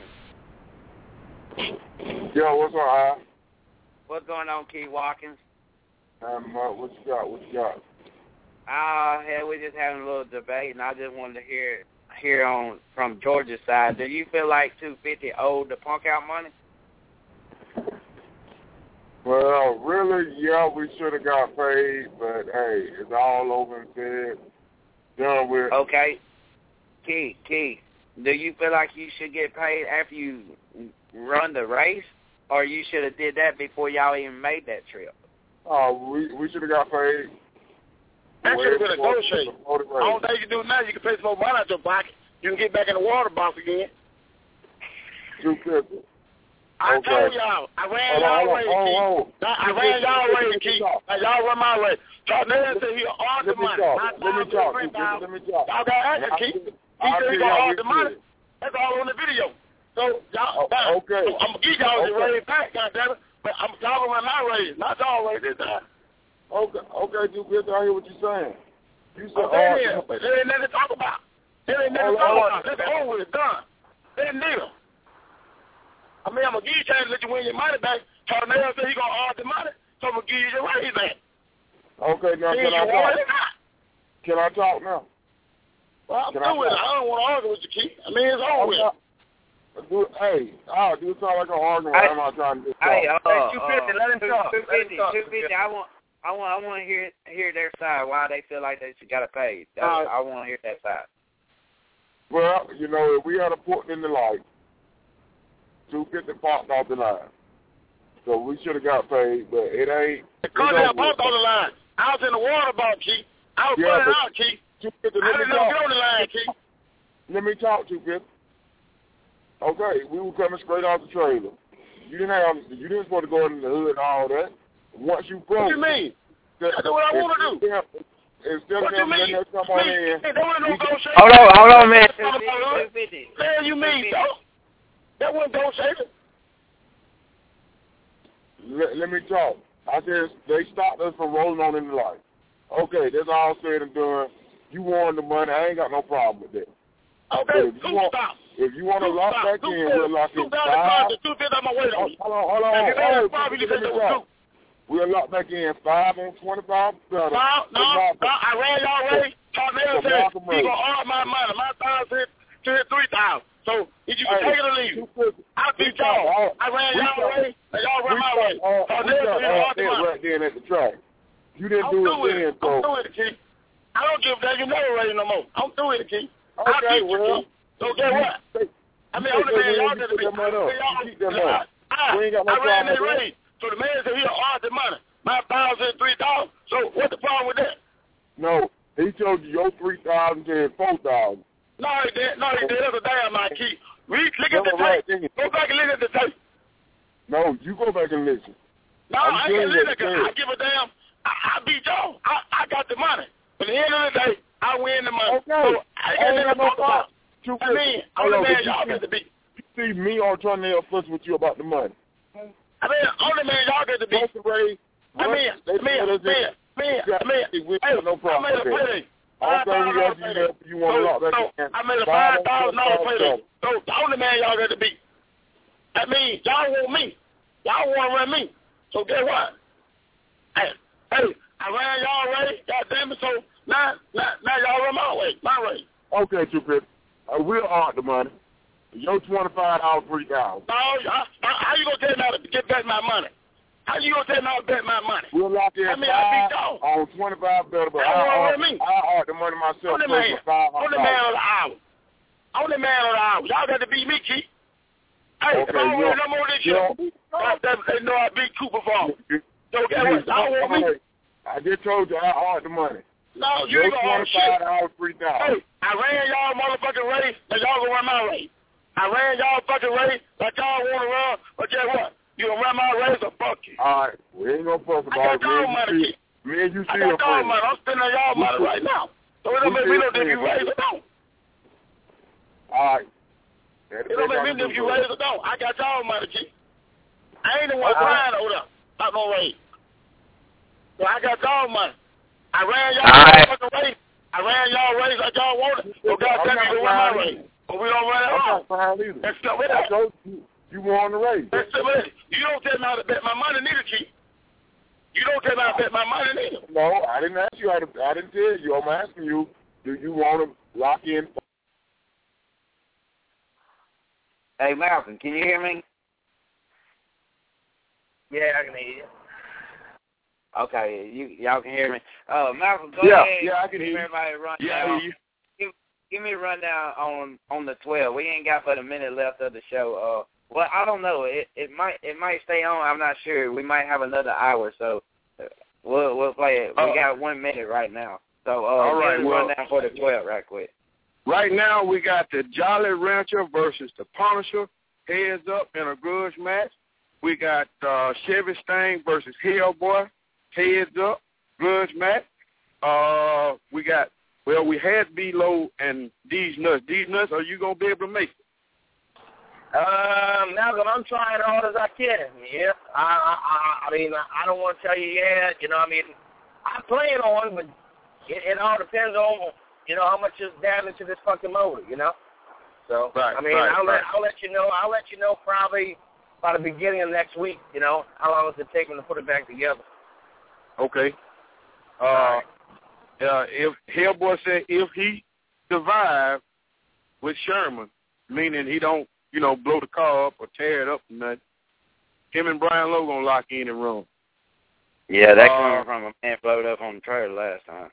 Yo, what's up, Al? What's going on, Key Watkins? Um, uh, what you got? What you got? Uh, yeah, we're just having a little debate, and I just wanted to hear hear on from Georgia's side. Do you feel like two fifty owed the Punk Out money? Well, really, yeah, we should have got paid, but hey, it's all over and said. Done with. Okay. Key, Key, do you feel like you should get paid after you run the race, or you should have did that before y'all even made that trip? Oh, we we should have got paid. That should have been a before- negotiate. before the race. All day you can do now, you can pay some more money out your pocket. You can get back in the water box again. Two fifty. I Okay. told y'all, I ran Hold on, y'all hold on, race, hold on, Keith. hold on. I I ran y'all race, Keith. Now y'all run my race. Charnel said he'll argue Let the me money. talk. Not Let me down talk. to the Let me- let me talk. Y'all got action, I'll Keith. be- He I'll said be he gonna out argue with the money. you. That's all on the video. So y'all, Oh, now, okay. so I'm gonna give y'all the Okay. raise back, goddammit. But I'm talking about my raise, not y'all raise this time. Okay, okay, two fifty. I hear what you're saying. You said, Okay, uh, then, but there ain't nothing to talk about. There ain't nothing to Hold talk on. about. It's over. It's done. They didn't need them. I mean, I'm gonna give you a chance to let you win your money back. Charnel said he gonna argue the money, so I'm gonna give you your raise back. Okay, now See, can I you want talk? it or not? Can I talk now? Well, I'm Can through with I, it. I don't want to argue with you, Keith. I mean, it's over with. Not, do, hey, oh, do it sound like I'm arguing. I, I'm not trying to do Hey, uh, Hey, two fifty, uh, let him talk. two fifty, Let him talk. two fifty, I want, I want, I want to hear hear their side. Why they feel like they should got to pay. That's, Uh, I want to hear that side. Well, you know, if we had a port in the light, two fifty popped off the line. So we should have got paid, but it ain't. The car that popped on the line. I was in the water ball, Keith. I was Yeah, running but- out, Keith. two fifty, I let me didn't know talk. get on the line, Keith. Let me talk, two fifty. Okay, we were coming straight off the trailer. You didn't have, you didn't supposed to go in the hood and all that. Once you broke, What you mean? that, I do what I want to do. Instead What of you them mean? letting us come on Me? in, Hey, that wasn't no we- negotiation. Hold on, hold on, man. What the hell you mean, dog? That wasn't negotiation. let, let me talk. I said they stopped us from rolling on in the light. Okay, that's all said and done. You won the money. I ain't got no problem with that. Okay, if you two want, stop. if you want to Two lock stop. back Two in, stop. we'll lock Two in down the five. car. Two fifty, I'm wait on you. Hold on, hold on. If you made Hey, that five, you let said me that was talk. two. We'll lock back in five on twenty-five. No, no, no, I ran y'all way. Tornado So said, Malcolm you Ray. going to arm my money. My thousand to hit three thousand. So, if you can Hey, take it or leave it. two fifty. I beat We talk y'all. all- I ran we y'all talk- way, and y'all We ran my got way. all, we Tornado got said, you all arm the that money. right then at the track. You didn't I'm do through it with then, it. so. I'm through with it, Keith. I don't give a damn. You never ready no more. I'm through with it, Keith. I Okay, beat you, well, Keith. So, guess what? I mean, you only take man that y'all money, got you to be. put that money up. y'all- You keep that money. I, We ain't got no I ran problem that with that. race. So, the man said he'll arm the money. My thousand, three thousand. So, what's the problem with that? No, he told you your three thousand to four thousand. No, he didn't. No, he did. That's a damn lie, Keith. Read, look at the No, right, tape. then. Go back and look at the tape. No, you go back and listen. No, I'm I doing can't what listen. you I give a damn. I, I beat y'all. I, I got the money. But at the end of the day, I win the money. Okay. So I I ain't ain't got got no talk about. Two I mean, Hold only on, man but you y'all see- got to beat. You see me on tornado fuss with you about the money. I mean, only man y'all got to beat. Both the Ray, I mean, they man, put us in- man, man, got- man. we Hey, got no problem I made a with that. payday. All Five thing thousand we dollar ask you payday. that you want to So, lock that so in. I made a Five five on thousand dollar twenty-five payday. So the only man y'all got to beat. I mean, y'all want me. Y'all want to run me. So guess what? Hey, hey, I ran y'all way. God damn it. So now, now, now y'all run my way. My way. Okay, two fifty. I will aunt the money. Your twenty-five dollars, three thousand. No, how, how you gonna tell me how to get back my money? How you gonna tell me how to bet my money? We'll lock in I mean, I five beat y'all. on twenty-five better, but Y'all I'll wanna aunt, run me? I'll aunt the money myself Only first man. for five Only hundred man dollars. of the hour. Only man of the hour. Y'all got to beat me, Keith. Hey, if Okay, I you win don't- no more this you year, don't- God damn it, they know I beat Cooper Farm. You- So guess what? Y'all want me? I just told you I aunt the money. No, you Your ain't gonna twenty-five shit. dollars, three thousand. Hey, I ran y'all motherfucking race, and y'all gonna run my race. I ran y'all fucking race like y'all want to run, but guess what? You gonna run my race or fuck you? All right, we ain't gonna fuss I about got it. y'all Me money, and you Keith. see, me and you I see got a y'all friend. money. I'm spending on y'all We money still- right now. So it don't we make me still no difference if you friends. raise or don't. All right. It don't make me no difference if you raise or don't. I got y'all money, Keith. I ain't the one crying over there. Not no raise. So I got y'all money. I ran y'all Right. motherfucking race. I ran y'all race like y'all wanted. So God I'm damn not you to run my crying race. But we don't run it I'm all. not fine either. That's still with I that. told you, you won the race. That's still with it. You don't tell me how to bet my money neither, Keith. You don't tell me how to bet my money neither. No, I didn't ask you how to, I didn't tell you. I'm asking you, do you want to lock in? Hey, Malcolm, can you hear me? Yeah, I can hear you. Okay, you y'all can hear me. Uh, Malcolm, go Yeah, ahead. yeah, I can give hear you. everybody a rundown. Yeah, I hear you. Give, give me a rundown on on the twelve. We ain't got but a minute left of the show. Uh, well, I don't know. It it might it might stay on. I'm not sure. We might have another hour, so uh, we'll we'll play it. We Uh, got one minute right now. So uh, all right, give me a well- rundown for the twelve right quick. Right now, we got the Jolly Rancher versus the Punisher, heads up in a grudge match. We got uh, Chevy Sting versus Hellboy, heads up, grudge match. Uh, we got, well, we had B-Lo and D's Nuts. D's Nuts, are you going to be able to make it? Um, Malcolm, I'm trying hard as I can. Yeah, I, I, I, I mean, I don't want to tell you yet. You know, I mean, I plan on, but it, it all depends on, you know, how much is damage to this fucking motor. You know, so Right, I mean, right, I'll right. let I'll let you know. I'll let you know probably by the beginning of next week. You know, how long does it take me to put it back together? Okay. Uh, uh, if Hellboy said if he survive with Sherman, meaning he don't, you know, blow the car up or tear it up or nothing, him and Brian Lowe going to lock in and run. Yeah, that uh, coming from a man blowed up on the trailer last time.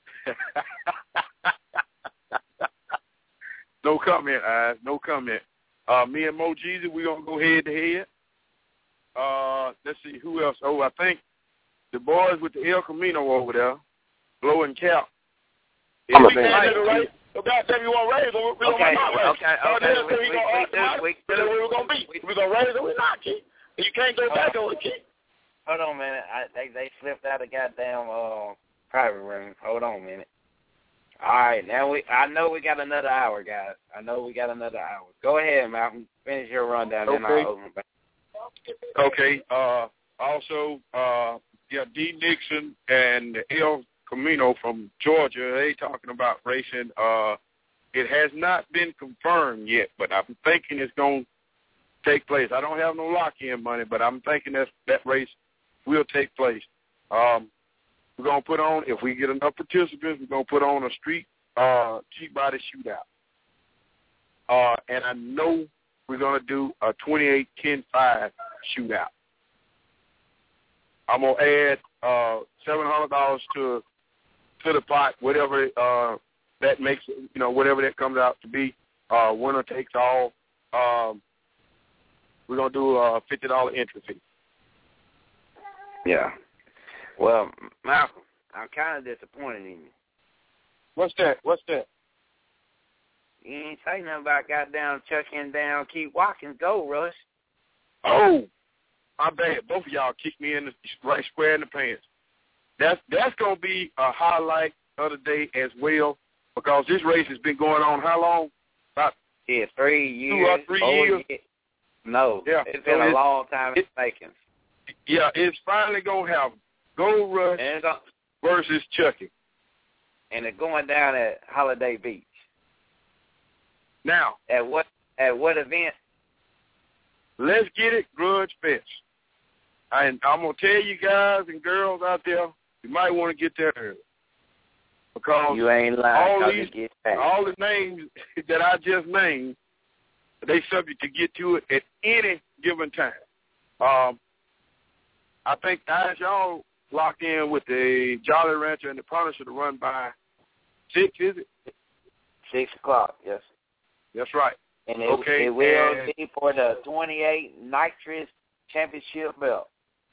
No comment, Eyes. No comment. Uh, me and Mo Jeezy, we're going to go head-to-head. Uh, let's see, who else? Oh, I think the boys with the El Camino over there, Blow and Cap. I'm a fan. So goddamn, you want to raise them? We don't Okay, want to raise okay, them. okay. So We, we, we, we do, we do. We're going to beat. We're going to raise them. We're not, kid. You can't go back on it, kid. Hold on a minute. I, they they slipped out of goddamn uh, private room. Hold on a minute. All right, now we. I know we got another hour, guys. I know we got another hour. Go ahead, Malcolm. Finish your rundown, Okay. then I'll open it back. Okay. Uh, also, uh, yeah, D. Nixon and El Camino from Georgia, they talking about racing. Uh, it has not been confirmed yet, but I'm thinking it's going to take place. I don't have no lock-in money, but I'm thinking that that race will take place. Um, we're going to put on, if we get enough participants, we're going to put on a street uh, cheap body shootout. Uh, and I know we're going to do a twenty-eight ten five shootout. I'm going to add uh, seven hundred dollars to to the pot, whatever uh, that makes, you know, whatever that comes out to be. Uh, winner takes all. Um, we're going to do a fifty dollars entry fee. Yeah. Well, Malcolm, I'm kind of disappointed in you. What's that? What's that? You ain't say nothing about goddamn chucking down, keep walking, go, Rush. Oh, my bad. Both of y'all kicked me in the right square in the pants. That's that's gonna be a highlight of the day as well, because this race has been going on how long? About yeah, three years. Two or three years. years. No, yeah. it's been so a it's, long time in it, making. Yeah, it's finally gonna have Gold Rush and it's, versus Chucky, and it's going down at Holiday Beach. Now, at what at what event? Let's Get It Grudge Fest. And I'm going to tell you guys and girls out there, you might want to get there early. Because you ain't lying, all, these, get back. all the names that I just named, they subject to get to it at any given time. Um, I think guys, y'all locked in with the Jolly Rancher and the Punisher to run by six, is it? Six o'clock, yes. That's right. And it, okay. it will and be for the twenty-eight Nitrous Championship belt.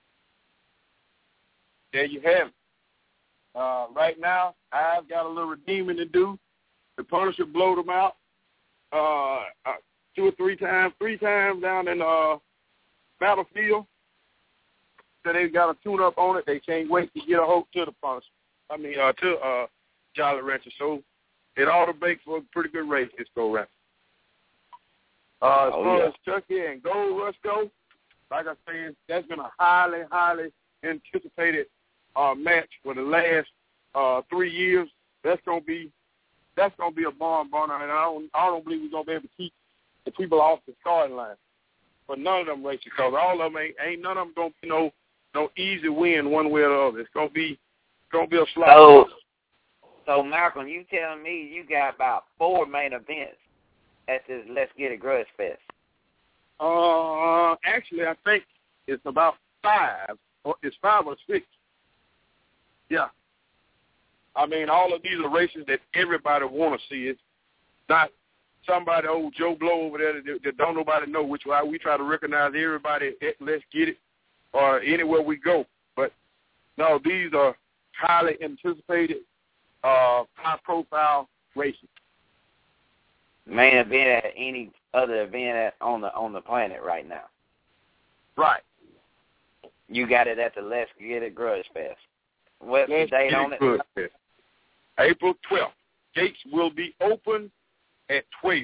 There you have it. Uh, right now, I've got a little redeeming to do. The Punisher blowed them out uh, uh, two or three times, three times down in uh, Battlefield. So they've got a tune-up on it. They can't wait to get a hold to the Punisher. I mean, uh, to uh, Jolly Rancher. So it ought to make for a pretty good race this go-round. Uh, as oh, far yeah. as Chucky and Gold Rush go, like I said, that's been a highly, highly anticipated uh, match for the last uh, three years. That's gonna be that's gonna be a barn burner, and I don't I don't believe we're gonna be able to keep the people off the starting line for none of them races, because all of them ain't, ain't none of them gonna be no no easy win one way or the other. It's gonna be it's gonna be a slog. So, so Malcolm, you telling me you got about four main events at this Let's Get It Grudge Fest? Uh, actually, I think it's about five, or it's five or six. Yeah. I mean, all of these are races that everybody want to see. It's not somebody, old Joe Blow over there that, that don't nobody know, which why we try to recognize everybody at Let's Get It or anywhere we go. But, no, these are highly anticipated, uh, high-profile races. Main event at any other event at, on the on the planet right now. Right. You got it at the Let's Get It Grudge Fest. What's Let's the date Get on It it? Grudge Fest. April twelfth. Gates will be open at twelve.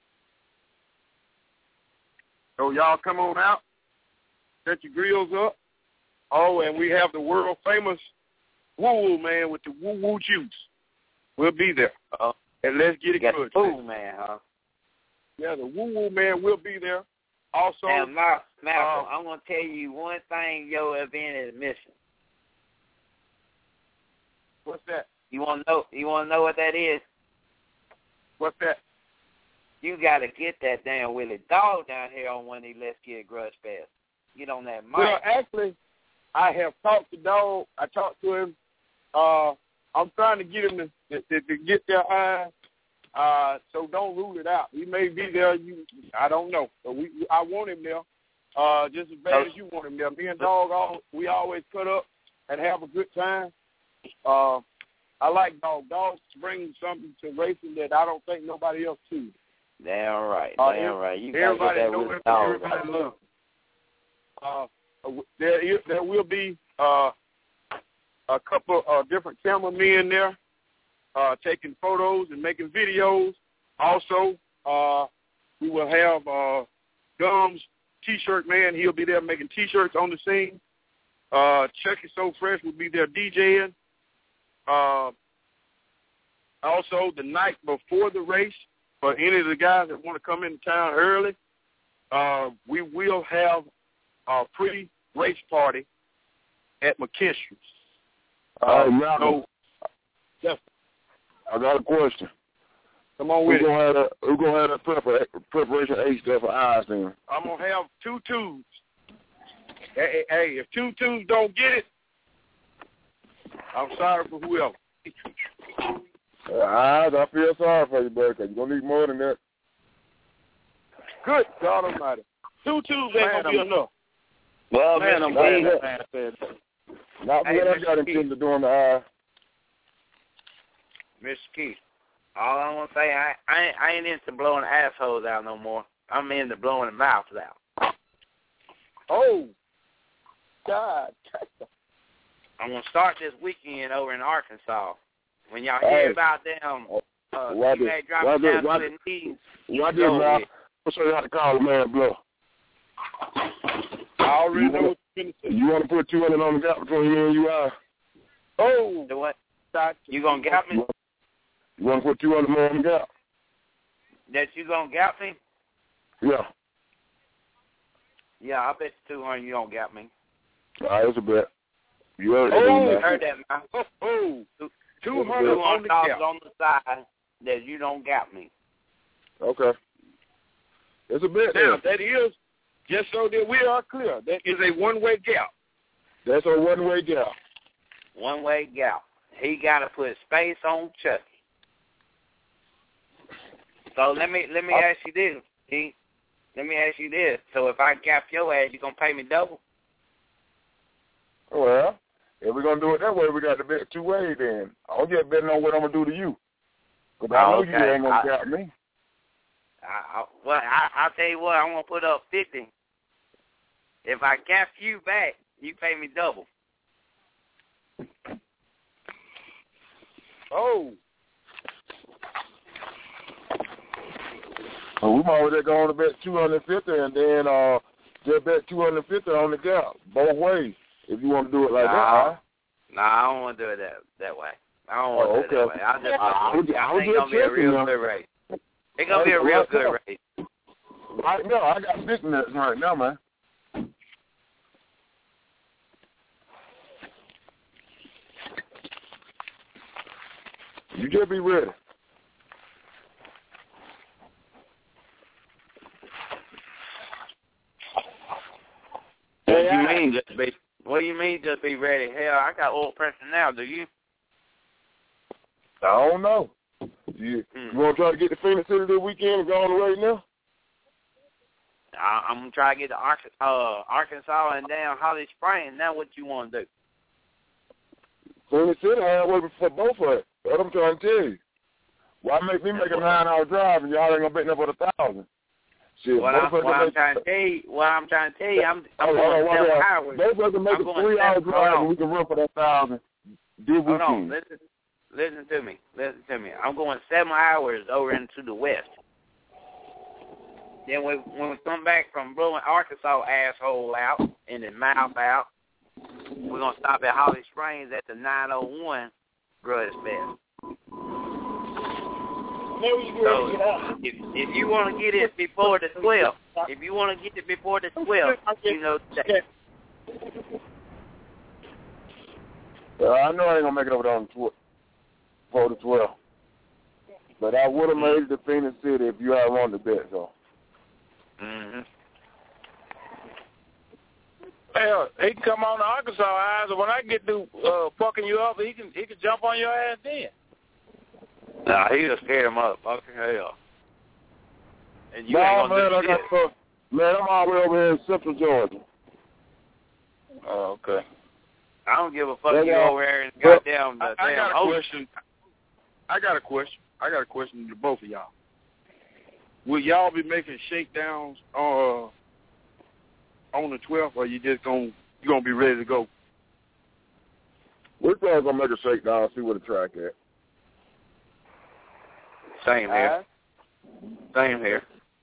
So y'all come on out, set your grills up. Oh, and we have the world famous Woo Woo Man with the Woo Woo juice. We'll be there. Uh-oh. And Let's Get It Got Good. the Woo Man, huh? Yeah, the Woo Woo Man will be there. Also, now, Mal- Malcolm, uh, I'm going to tell you one thing your event is missing. What's that? You want to know? You want to know what that is? What's that? You got to get that damn Willie Dog down here on one of these Let's Get Grudge Fest. Get on that mic. Well, actually, I have talked to Dog. I talked to him. Uh, I'm trying to get him to, to, to get their eyes. Uh, so don't rule it out. He may be there. You, I don't know. But we, I want him there, uh, just as bad as you want him there. Me and Dog, all, we always cut up and have a good time. Uh, I like Dog. Dog brings something to racing that I don't think nobody else sees. Damn right. Uh, Damn right. You everybody got to know get him. that Dog. Everybody loves him. Uh, there, is, there will be uh, a couple of different cameramen there. Uh, taking photos and making videos. Also, uh, we will have uh, Gums T-shirt man. He'll be there making T-shirts on the scene. Uh, Chucky So Fresh will be there DJing. Uh, also, the night before the race, for any of the guys that want to come into town early, uh, we will have a pre-race party at McKinstry's. Uh, uh, so, yes. I got a question. Come on with who it. Gonna have that, who going to have that prepar- preparation H there for eyes then? I'm going to have two twos. Hey, hey, if two twos don't get it, I'm sorry for whoever. Uh, eyes, I feel sorry for you, buddy, because you're going to need more than that. Good God Almighty. Two twos ain't going to be enough. Well, man, Mister I'm glad Keith, that man said that. Not Hey, what I Mister got Keith. intended to do on the eye. Mister Keith, all I want to say, I, I, ain't, I ain't into blowing assholes out no more. I'm into blowing the mouths out. Oh, God. I'm going to start this weekend over in Arkansas. When y'all hear Hey. about them, uh, Why you did- may drop why it did- down why to did- the knees. Why did Go now? ahead. I'll show you how to call a man blow. I already You know wanna- what you're going to say. You want to put two hundred on the gap between you and you eye? Oh. Do what? You going to gap me? You want to put two hundred more on the gap? That you going to gap me? Yeah. Yeah, I bet you two hundred you don't gap me. All right, that's a bet. You heard it. Oh, man. heard that, man. Oh, oh. two two hundred on the dollars gap. on the side that you don't gap me. Okay. It's a bet. Now, that is, just so that we are clear, that is a one-way gap. That's a one-way gap. One-way gap. He got to put space on Chucky. So let me let me ask you this, Keith. Let me ask you this. So if I gap your ass, you gonna pay me double? Well, if we're going to do it that way, we got to bet two ways then. I don't get betting on what I'm going to do to you. Because I Oh, know okay. you ain't going I- to gap me. I, I, well, I, I'll tell you what, I'm going to put up fifty. If I gap you back, you pay me double. Oh. So we might as well go on to bet two hundred fifty and then uh, just bet two hundred fifty on the gap, both ways, if you want to do it like Nah. that. Huh? No, nah, I don't want to do it that that way. I don't want Oh, to do it that okay. way. I just I- I was- I I was think it's just going to be a checking real now. good race. It's going to be a Hey, real right good now. race. Right now, I got six minutes right now, man. You just be ready. What do you mean just be? What do you mean just be ready? Hell, I got oil pressure now. Do you? I don't know. You, Hmm. you want to try to get to Phoenix City this weekend and go on the right now? I, I'm gonna try to get to Ark- uh, Arkansas and down Holly Springs. Now, what you want to do? Phoenix City halfway for both of us. That's what I'm trying to tell you. Why make me make a nine-hour drive and y'all ain't gonna bet nothing but a thousand? Shit, What, both I, of us what can I'm make- trying to tell you, what I'm trying to tell you, I'm, I'm Hold on, going hold on, seven hold on. hours. Both of us can make I'm a going three-hour seven- drive hold and we can run for that thousand this Hold on, weekend. listen, listen to me, listen to me. I'm going seven hours over into the west. Then we, when we come back from blowing Arkansas asshole out and his mouth out, we're gonna stop at Holly Springs at the nine oh one Grudge Fest. So if if you want to get it before the twelfth, if you want to get it before the twelfth, you know that. Well, I know I ain't gonna make it over there on the tw- before the twelve. But I would have made it to Phoenix City if you had won the bet, though. Mm-hmm. Hell, he can come on to Arkansas eyes, and when I get through uh, fucking you up, he can he can jump on your ass then. Nah, he just scared him up. Fucking hell. And you no, ain't gonna man, do I shit. got to, man, I'm all the way over here in Central Georgia. Oh, okay. I don't give a fuck. Yeah, you yeah. over there in Well, goddamn the I, I damn got a ocean. question. I got a question. I got a question to both of y'all. Will y'all be making shakedowns uh, on the twelfth, or you just gonna you gonna be ready to go? We're probably gonna make a shakedown, see where the track at. Same here. Same here.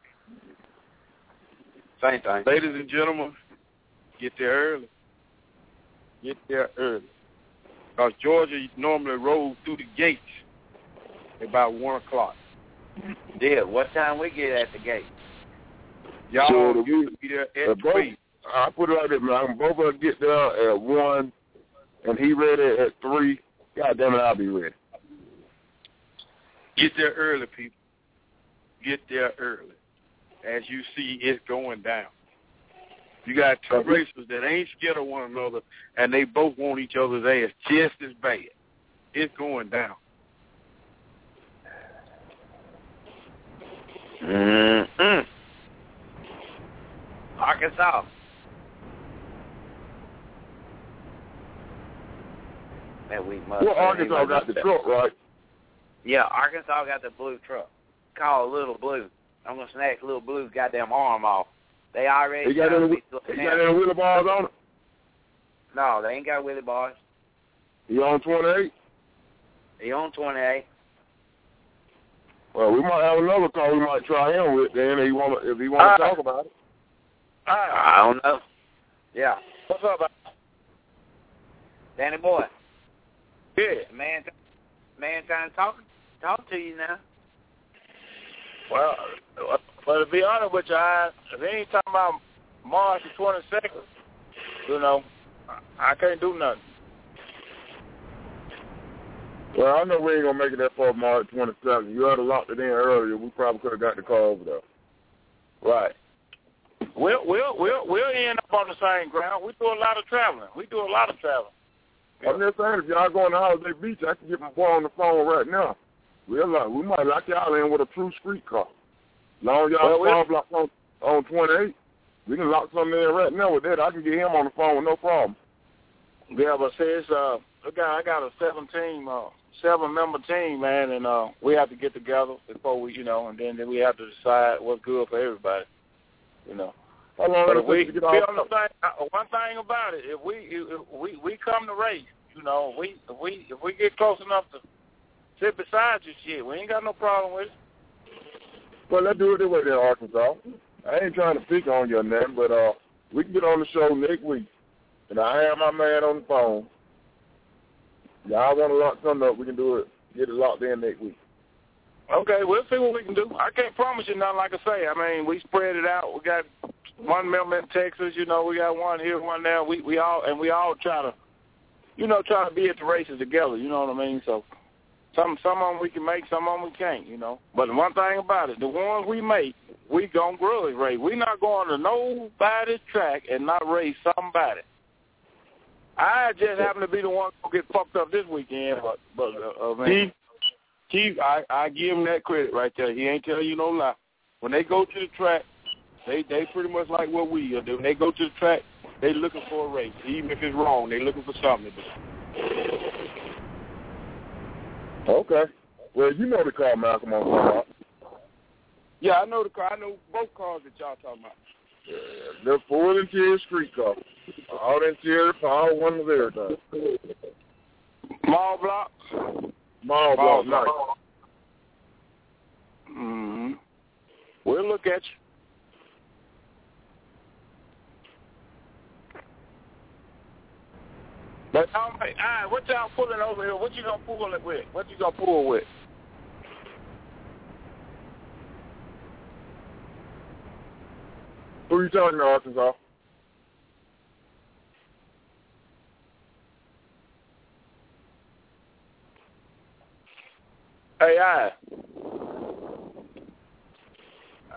Same thing. Ladies and gentlemen, get there early. Get there early. Because Georgia normally rolls through the gates about one o'clock. Yeah, what time we get at the gate? Y'all So used to be there uh, at both, three. I put it like this, man. Both of us get there at one, and he ready at three. God damn it, I'll be ready. Get there early, people. Get there early. As you see, it's going down. You got two racers that ain't scared of one another, and they both want each other's ass just as bad. It's going down. Mm-mm. Arkansas. Man, we must. Well, Arkansas got the truck, right? Yeah, Arkansas got the blue truck. Called Little Blue. I'm gonna snatch Little Blue's goddamn arm off. They already. He got any, he got any wheelie bars on it? No, they ain't got wheelie bars. He on twenty-eight? He on twenty-eight. Well, we might have another call. We might try him with then if he want if he want to Uh, talk about it. Uh, I don't know. Yeah. What's up, man? Danny boy. Yeah. Man, man, trying to talk talk to you now. Well, but to be honest with you, I, if they ain't talking about March the twenty-second, you know, I, I can't do nothing. Well, I know we ain't gonna make it that far March twenty-seventh. You had to lock it in earlier. We probably could have got the car over there. Right. We'll we'll we'll we'll end up on the same ground. We do a lot of traveling. We do a lot of traveling. I'm just saying, if y'all going to Holiday Beach, I can get my boy on the phone right now. We'll like, we might lock y'all in with a true street car. Long as y'all well, well, block on, on twenty-eight, we can lock something in right now with that. I can get him on the phone with no problem. Yeah, but see, it's, uh, I got I got a seven team, uh, seven member team, man, and uh, we have to get together before we, you know, and then, then we have to decide what's good for everybody, you know. How long But does if we, it take to we get on the thing, uh, one thing about it, if we if we we come to race, you know, we if we if we get close enough to sit beside you, shit, we ain't got no problem with it. Well, let's do it this way then, Arkansas. I ain't trying to pick on you or nothing, but uh, we can get on the show next week, and I have my man on the phone. Y'all want to lock something up, we can do it, get it locked in next week. Okay, we'll see what we can do. I can't promise you nothing, like I say. I mean, we spread it out. We got one member in Texas, you know, we got one here, one there. We we all and we all try to, you know, try to be at the races together. You know what I mean? So some some of them we can make, some of them we can't. You know. But the one thing about it, the ones we make, we gonna grudge race. We not going to nobody's track and not race somebody. I just happen to be the one who get fucked up this weekend, but but uh, uh, man. Chief, Chief, I, I give him that credit right there. He ain't telling you no lie. When they go to the track, they they pretty much like what we are. When they go to the track, they looking for a race. Even if it's wrong, they looking for something to do. Okay. Well, you know the car, Malcolm, on the Yeah, I know the car. I know both cars that y'all talking about. Yeah, they're full interior street car. All interior power, one of everything. Small block. Small block, nice. Mm-hmm. We'll look at you. But all right, all right, what y'all pulling over here? What you gonna pull it with? What you gonna pull with? Who you talking to, Arkansas? Hey, I.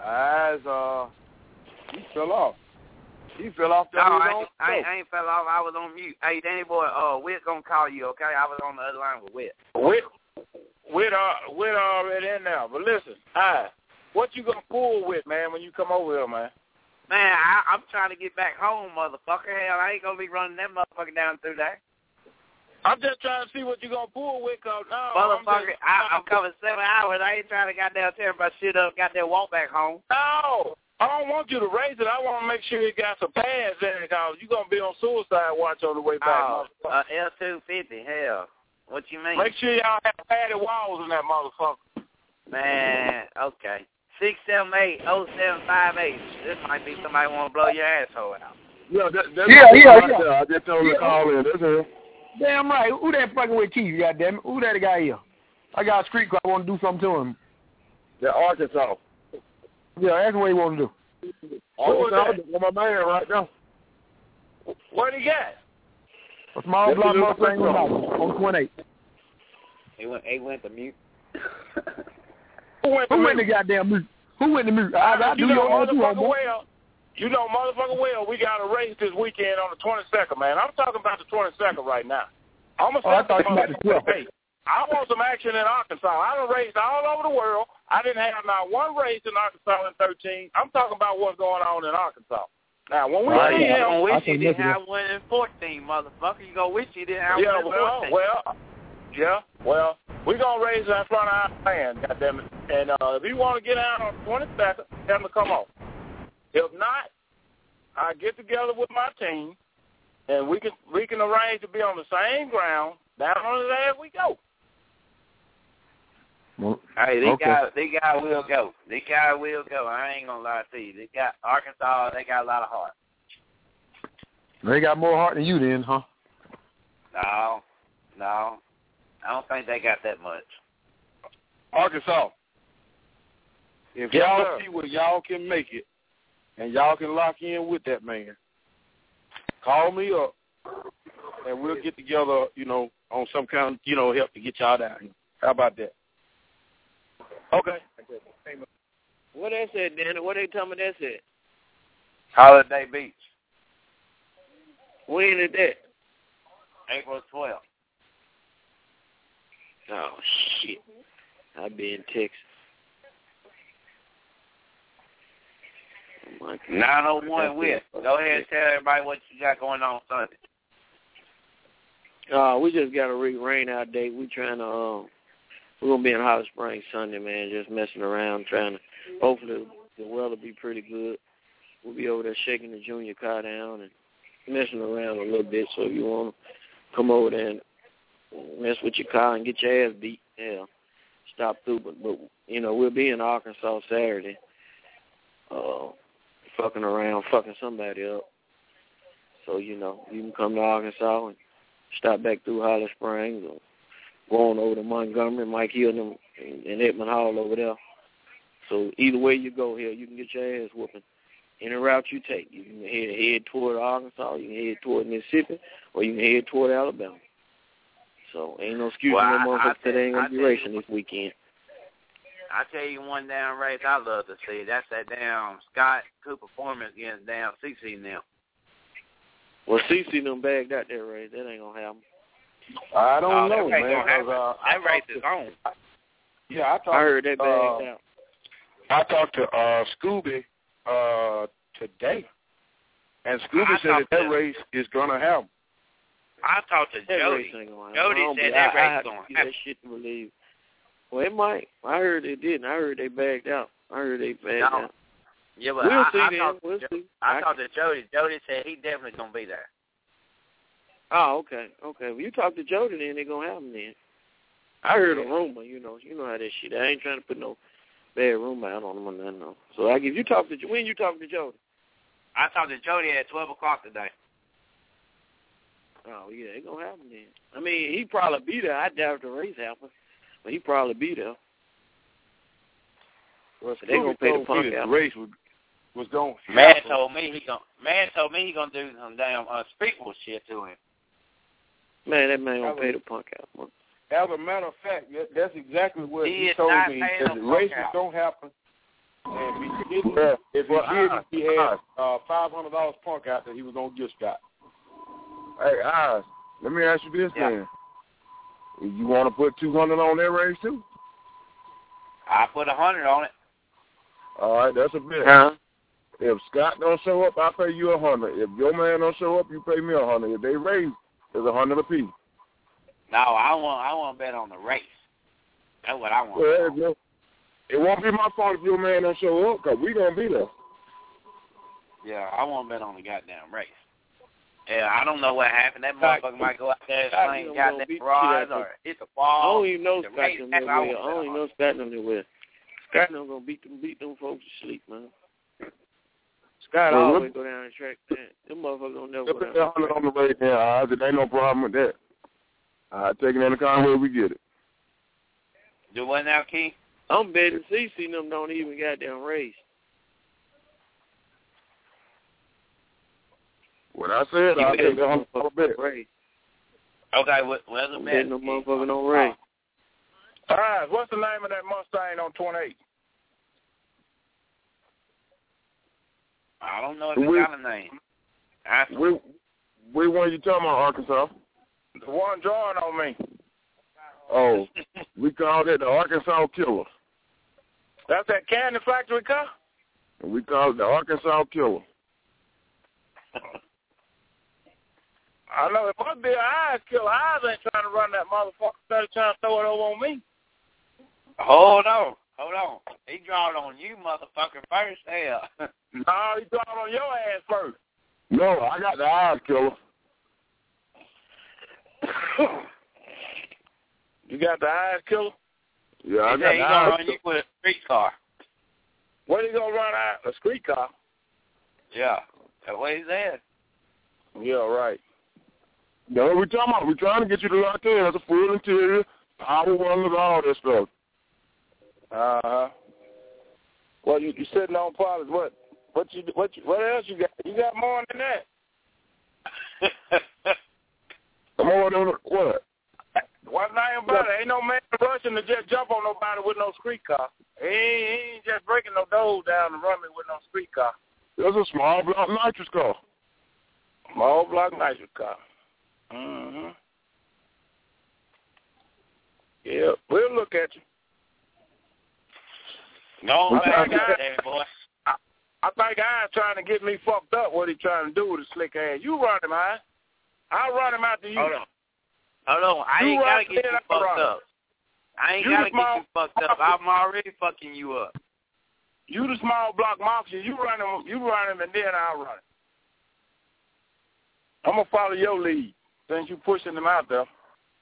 As uh, he fell off. He fell off. No, I ain't, I, ain't, I ain't fell off. I was on mute. Hey, Danny boy, uh, Whit gonna call you, okay? I was on the other line with Whit. Whit, Whit, uh, Whit already in now. But listen, hi, what you gonna pull with, man, when you come over here, man? Man, I, I'm trying to get back home, motherfucker. Hell, I ain't gonna be running that motherfucker down through there. I'm just trying to see what you gonna pull with, cause now motherfucker, I'm, just, I, I'm coming seven hours. I ain't trying to goddamn tear my shit up, goddamn walk back home. No, I don't want you to raise it. I want to make sure you got some pads in it, cause you gonna be on suicide watch on the way back. Oh, uh, L two fifty, hell, what you mean? Make sure y'all have padded walls in that motherfucker. Man, okay. Six seven eight oh seven five eight. This might be somebody want to blow your asshole out. Yeah, that, that's yeah, yeah, right yeah. there. I just told him to call in. That's it. Damn right. Who that fucking with Keith, goddamn it? Who that guy here? I got a street car. I want to do something to him. The Arkansas. Yeah, that's what he want to do. Arkansas, that's my man right now. What he got? A small That's block a Mustang little on twenty-eight. He went, he went to mute. Who went to Who went mute? the goddamn mute? Who went to mute? I, I you do know your motherfucker too, well. You know motherfucker well. We got a race this weekend on the twenty-second, man. I'm talking about the twenty-second right now. I'm gonna oh, I thought you meant the twelfth. Hey, I want some action in Arkansas. I done raced all over the world. I didn't have not one race in Arkansas in thirteen. I'm talking about what's going on in Arkansas. Now, when we well, see you him, gonna wish you didn't have one in fourteen, motherfucker. You gonna wish you didn't have yeah, one in well, fourteen. well, yeah, well, we gonna race in front of our man, goddammit. And uh, if you want to get out on the twenty-second, tell him to come on. If not, I get together with my team, and we can we can arrange to be on the same ground down on the as we go. Well, hey, this okay. guy, this guy will go. This guy will go. I ain't gonna lie to you. They got Arkansas. They got a lot of heart. They got more heart than you, then, huh? No, no, I don't think they got that much. Arkansas, if Yes, y'all sir. see where y'all can make it, and y'all can lock in with that man, call me up, and we'll get together, you know, on some kind of, you know, help to get y'all down here. How about that? Okay. What they said, Danny? What they tell me they said? Holiday Beach, When is that? April twelfth. Oh, shit. I'll be in Texas. Oh, my God. nine oh one West. Go ahead and tell everybody what you got going on Sunday. Uh, we just got a re- rain out day. We trying to, um, we're going to be in Holly Springs Sunday, man, just messing around, trying to, hopefully the weather will be pretty good. We'll be over there shaking the junior car down and messing around a little bit. So if you want to come over there and mess with your car and get your ass beat, yeah, stop through. But, but you know, we'll be in Arkansas Saturday, uh, fucking around, fucking somebody up. So, you know, you can come to Arkansas and stop back through Holly Springs or go on over to Montgomery, Mike Hill and, them, and Edmond Hall over there. So either way you go here, you can get your ass whooping. Any route you take, you can head, head toward Arkansas, you can head toward Mississippi, or you can head toward Alabama. So ain't no excuse Well, no I- motherfucker I that ain't going I to be tell you- racing this weekend. I tell you one damn race I love to see. That's that damn Scott Cooper performance against damn C C now. Well, C C them bagged out that race. That ain't going to happen. I don't Oh, know, that race man. gonna happen. 'cause, uh, That I race talked is to- on. Yeah, I talked. I heard they bagged uh, out. I talked to uh, Scooby uh, today, and Scooby I said that talked that to- race is gonna happen. I talked to That Jody. race ain't going to happen. Jody I don't said be- that I, race I have going to to see happen. that shit to believe. Well, it might. I heard they didn't. I heard they bagged out. I heard they bagged No. out. Yeah, but We'll I, see I then. talked, We'll to, see. I I- talked to Jody. Jody said he definitely gonna be there. Oh, okay, okay. Well, you talk to Jody, then they gonna have him then. I heard a rumor, you know. You know how that shit. I ain't trying to put no bad rumor out on them or nothing. No. So, like, if you talk to when you talk to Jody. I talked to Jody at twelve o'clock today. Oh yeah, they gonna have him then. I mean, he probably be there. I doubt if the race happens, but he probably be there. Well, They gonna Scooby pay the told me punk that out. the race was was going. Man told me he gon' Man told me he gonna do some damn unspeakable shit to him. Man, that man gonna pay the punk out, man. As a matter of fact, that- that's exactly what He he, is told not me. paying That no the race punk was out. gonna happen. And if he didn't, Yeah. if he Well, did, I- he had I- uh, five hundred dollars punk out that he was gonna get Scott. Hey, Eyes, let me ask you this Yeah. then. You want to put two hundred on that race too? I put a hundred on it. All right, that's a bet. Huh? If Scott don't show up, I pay you a hundred. If your man don't show up, you pay me a hundred. If they raise, it's a hundred apiece. No, I want I want to bet on the race. That's what I want. Well, it won't- it won't be my fault if your man don't show up, because we going to be there. Yeah, I want to bet on the goddamn race. Yeah, I don't know what happened. That motherfucker might go out there and Scott, sling you goddamn beat the rods shit out of or hit the I ball. don't even know The Scott race, them that's that what I well. I want to don't even know Scott them that well. Scott them gonna beat them, beat them folks to sleep, man. Scott Well, always what- go down the track, man. Them motherfuckers don't never Let's go put down that the hundred track. on the race there, Eyes. There ain't no problem with that. I take it in the car where we get it. Do what now, Key? I'm betting C C them don't even goddamn race. What I said, I take the hundred dollar bet. Race. Okay, what, what's the I'm bet? betting them motherfuckers don't race. All right, what's the name of that Mustang on twenty-eight? I don't know if We- it's got a name. I, We, we one you talking about, Arkansas? The one drawing on me. Oh, we called it the Arkansas Killer. That's that candy factory car? And we called it the Arkansas Killer. I know it must be an eyes killer. Eyes ain't trying to run that motherfucker. Instead of trying to throw it over on me. hold on. Hold on. He drawed on you, motherfucker, first. Hell. No, he drawing on your ass first. No, I got the Eyes Killer. You got the eyes killer? Yeah, I He got said he the gonna Eyes run Killer. you with a street car. What he gonna run out? A street car? Yeah. That's what he said. Yeah, right. No, what we talking about? We trying to get you to lock in. It's a full interior, power wonders, all that stuff. Uh huh. Well, you you sitting on pilots. What? What you? What you? What else you got? You got more than that. More than what? One thing about it, ain't no man rushing to just jump on nobody with no street car. He ain't, he ain't just breaking no doors down the runway with no street car. There's a small block nitrous car. Small block nitrous car. Mm-hmm. Yeah, we'll look at you. Go I on back think I- there, boy. I, I think I's trying to get me fucked up. What he trying to do with his slick ass? You run him, I. I'll run him after you. Hold on. Hold on. I You ain't run, gotta get then you I'll fucked run. up. I ain't You gotta the get small- you fucked up. I'm already fucking you up. You the small block mafia. You run him. You run him, and then I'll run him. I'm gonna follow your lead since you pushing him out there.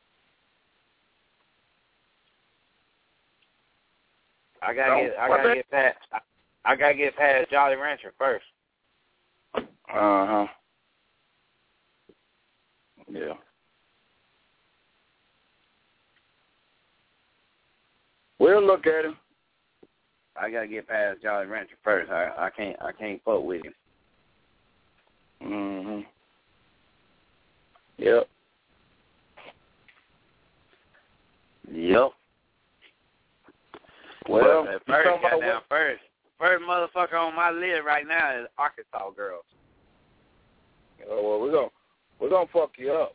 I gotta No, get. I what gotta that- get past. I, I gotta get past Jolly Rancher first. Uh huh. Yeah. We'll look at him. I gotta get past Jolly Rancher first. I, I can't. I can't fuck with him. Mhm. Yep. Yep. Well, but at you first, talking about goddamn, what- first, first motherfucker on my list right now is Arkansas girls. Oh, well, we're gonna we're gonna fuck you up.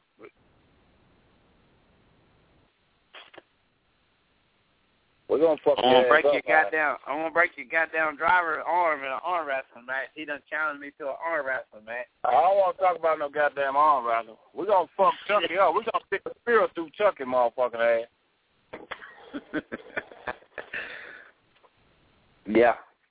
We're gonna fuck I'm your gonna ass break up, your man. goddamn. I'm gonna break your goddamn driver arm in an arm wrestling match. He done challenged me to an arm wrestling match. I don't want to talk about no goddamn arm wrestling. We're gonna fuck Chucky up. We're gonna stick a spear through Chucky, motherfucking ass. Yeah.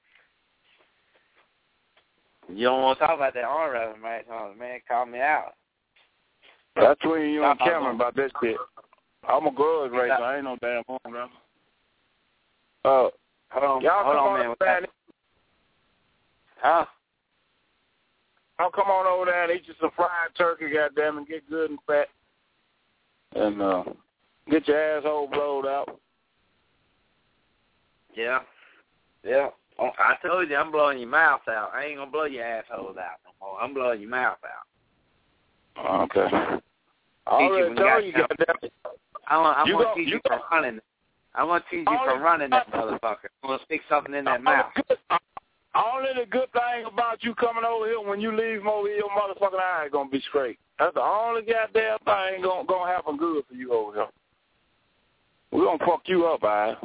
You don't want to talk about that arm wrestling match, huh? Man, call me out. That's between you and Stop Cameron about that shit. I'm a grudge racer. Stop. I ain't no damn arm wrestler. Uh, hold on, Y'all hold come on, on man. over there and, Huh? I'll come on over there and eat you some fried turkey, goddamn, and get good and fat. And uh, get your asshole blowed out. Yeah. Yeah. Oh, I told you I'm blowing your mouth out. I ain't gonna blow your assholes out no more. I'm blowing your mouth out. Okay. I Teach you already when told you you, got goddamn. I want, I'm You gonna go- teach you you go- some hunting. I want to tease you from running that motherfucker. I'm going to stick something in that mouth. Only the good thing about you coming over here, when you leave from over here, your motherfucking eye is going to be straight. That's the only goddamn thing going to happen good for you over here. We're going to fuck you up, eye.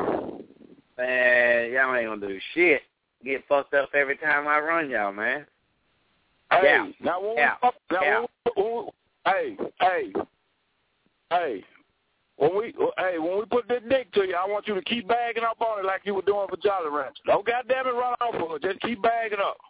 Man, y'all ain't going to do shit. Get fucked up every time I run y'all, man. Hey, yeah. now when yeah. we fuck, now yeah. when we, when we, hey, hey, hey. When we hey, when we put this dick to you, I want you to keep bagging up on it like you were doing for Jolly Rancher. Don't goddamn it run off of it. Just keep bagging up.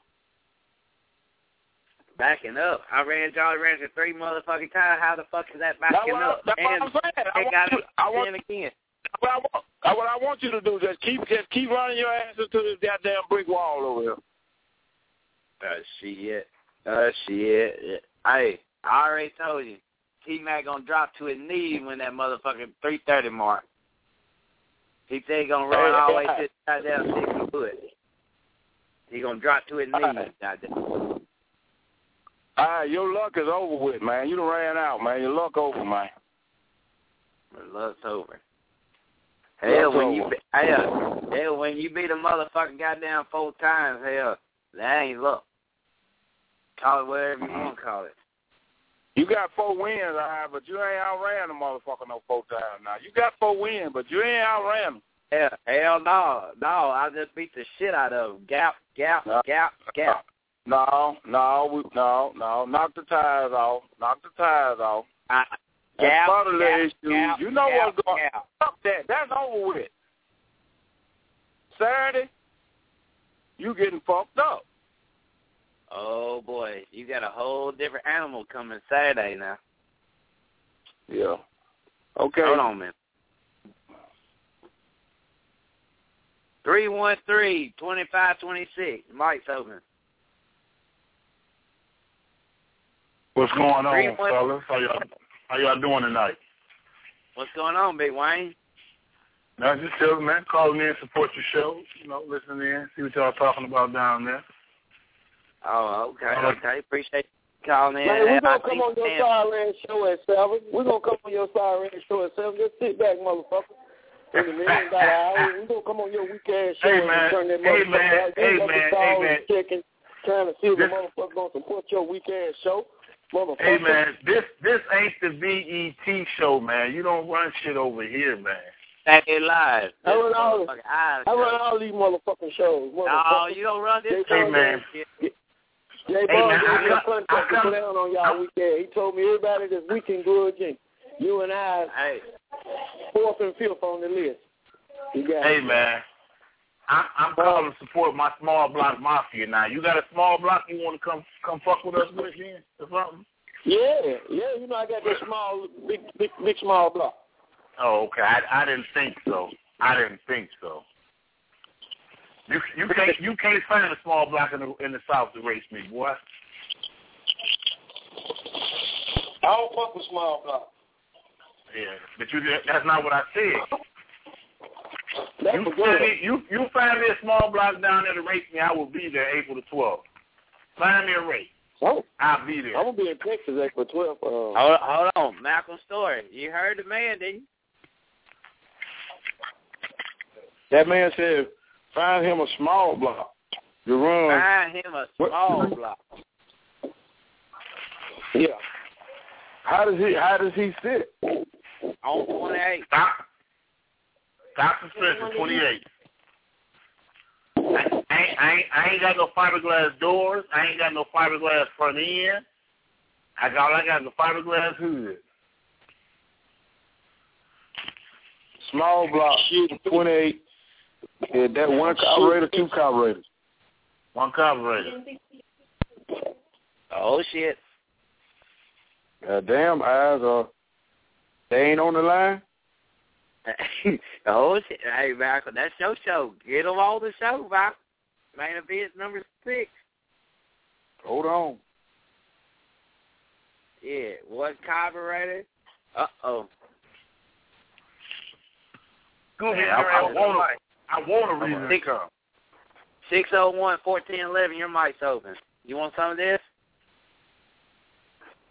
Backing up? I ran Jolly Rancher three motherfucking times. How the fuck is that backing that's up? That's and what I'm saying. I they want got you, it I want, again. What I, want, what I want you to do, just keep just keep running your ass into this goddamn brick wall over here. Oh, shit. Oh, shit. Hey, I already told you. T-Mac gonna drop to his knees when that motherfucking three thirty mark. He said he gonna run all the way to the goddamn sixty foot. He gonna drop to his knees, goddamn. All right, your luck is over with, man. You done ran out, man. Your luck over, man. Your luck's over. Hell, luck's when over. you be, hell, hell, when you beat a motherfucking goddamn four times, hell, that ain't luck. Call it whatever you want to call it. You got four wins, all right, but you ain't outran the motherfucker no four times now. You got four wins, but you ain't outran them. Hell, hell no. No, I just beat the shit out of them. Gap, gap, no. gap, gap. No, no, we, no, no. Knock the tires off. Knock the tires off. I, That's gap, part of the gap, issue. gap, you know gap, what's going on. Gap. Fuck that. That's over with. Saturday, you getting fucked up. Oh, boy. You got a whole different animal coming Saturday now. Yeah. Okay. Hold on, man. three one three, two five two six. Mike's open. What's going on, Three, one, fellas? How y'all, how y'all doing tonight? What's going on, Big Wayne? No, just chilling, man. Calling in, support your show. You know, listening in, see what y'all talking about down there. Oh, okay, Uh, okay. Appreciate you calling in. Man, we're going I to come think on your Sam- Siren show at seven. We're going to come on your Siren show at seven. Just sit back, motherfucker. In the middle of that hour, we're going to come on your weekend show Hey, and man. turn that Hey, motherfucker man. out. You Hey, ain't got man. to call Hey, man. and checking, trying to see if the This- motherfucker going to support your weekend show. Motherfucker. Hey, man, this this ain't the V E T show, man. You don't run shit over here, man. Saturday Live. I run all, Motherfucking eyes I run shut. all these motherfucking shows. No, you don't run this Hey, show. man. Jay Hey, Ball man, gave I me a come- contract I to come- play on y'all weekend. He told me everybody this weekend good, and you and I Hey, fourth and fifth on the list. You got Hey, it. man. I'm, I'm calling to support my small block mafia now. You got a small block you want to come come fuck with us with again or something? Yeah, yeah. You know I got that small, big, big, big, small block. Oh, okay. I, I didn't think so. I didn't think so. You you can't you can't find a small block in the in the South to race me, boy. I don't fuck with small block. Yeah, but you that's not what I said. That's You for find good. me you you find me a small block down there to race me, I will be there April the twelfth. Find me a race. Oh, I'll be there. I'm gonna be in Texas April twelfth. Uh, hold, hold on. Malcolm Story. You heard the man, didn't you? That man said, find him a small block to run. Find him a small What? block. Yeah. How does he? How does he sit? On twenty-eight. Stop. Stop suspension, twenty-eight. I ain't, I, ain't, I ain't got no fiberglass doors. I ain't got no fiberglass front end. I got all I got is a fiberglass hood. Small block, twenty-eight. Yeah, that one carburetor, two carburetors. One carburetor. Oh, shit. Uh, damn, eyes are. They ain't on the line. Oh, shit. Hey, Malcolm, that's your show. Get them on the show, Malcolm. Main event number six. Hold on. Yeah, one carburetor. Uh-oh. Go ahead. I, I want to. I want to read Six, six oh one, fourteen eleven, your mic's open. You want some of this?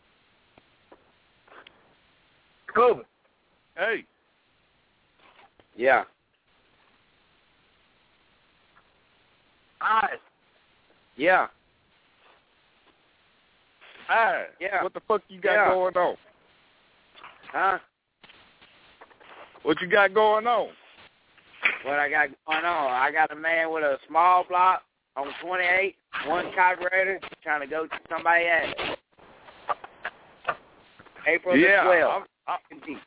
Good. Hey. Yeah. All right. Yeah. Hey, yeah. What the fuck you got yeah. going on? Huh? What you got going on? What I got going on? I got a man with a small block on twenty-eight, one carburetor, trying to go to somebody at April yeah, the twelfth. I'm, I'm, Beach.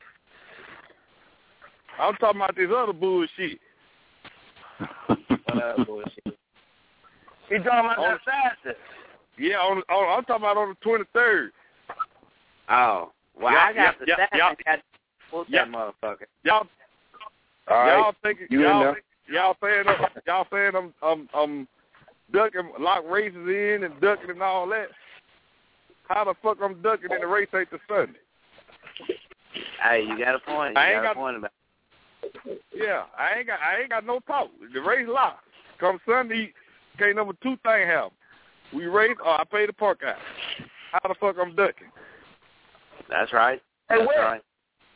I'm talking about this other bullshit. What other bullshit? You talking about on, that fastest? Yeah, on, on, I'm talking about on the twenty-third. Oh, well, y'all, I got y'all, the staff y'all, and got pull that motherfucker. Y'all, All y'all right. thinking you y'all, y'all saying I'm, y'all saying I'm, I'm, I'm ducking, lock races in and ducking and all that. How the fuck I'm ducking and the race ain't the Sunday? Hey, you got a point. You I ain't got, got a point about it. Yeah, I ain't got, I ain't got no talk. The race locked. Come Sunday, can't number two thing happen. We race or I pay the park out. How the fuck I'm ducking? That's right. Hey, That's where? right.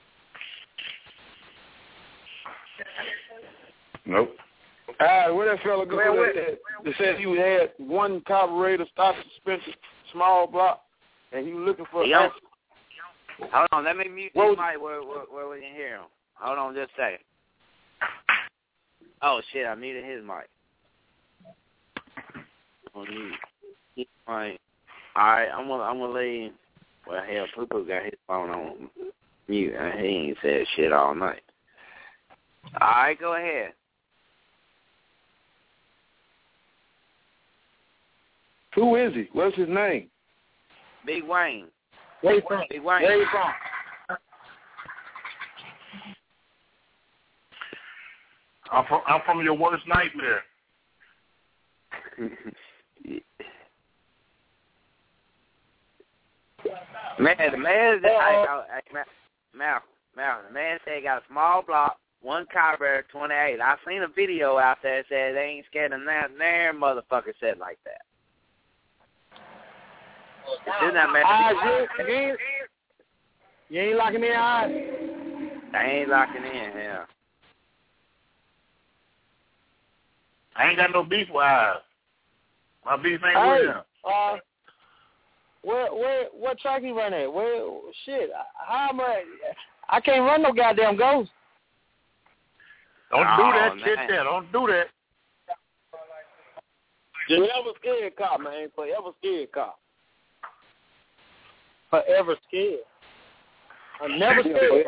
Nope. All right, where that fella go? That, that, that said he had one carburetor, stock suspension, small block, and he was looking for. Hey, hold on, let me mute What this was, mic where, where, where we can hear him. Hold on just a second. Oh, shit, I muted his mic. On mute. His mic. All right, I'm going I'm to leave. Well, hell, Poo-Poo got his phone on mute, and he ain't said shit all night. All right, go ahead. who is he? What's his name? Big Wayne. Where you from? Big Wayne. Where you from? I'm from, I'm from your worst nightmare. Man, the man, I, I, I, Mal, Mal, the man said he got a small block, one carburetor, twenty-eight. I seen a video out there that said they ain't scared of that. There, motherfucker said like that. It's not man. Eyes, you, you, ain't, you ain't locking in eyes? I ain't locking in, hell. I ain't got no beef with eyes. My beef ain't hey, with him. Uh, where, where, what track you run at? Where, shit, how am I? I can't run no goddamn ghost. Don't oh, do that man. shit there. Don't do that. Forever scared cop, man. Forever scared cop. Forever scared. I'm never scared.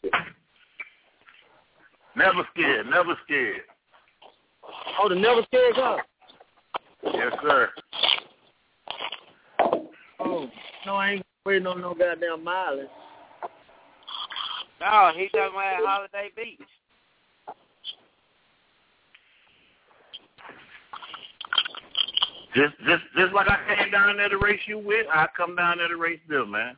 Never scared. Never scared. Oh, the never scared cop? Yes, sir. Oh, no, I ain't waiting on no goddamn mileage. No, he talking about Holiday Beach. Just, just, just like I came down there to race you with, I come down there to race them, man.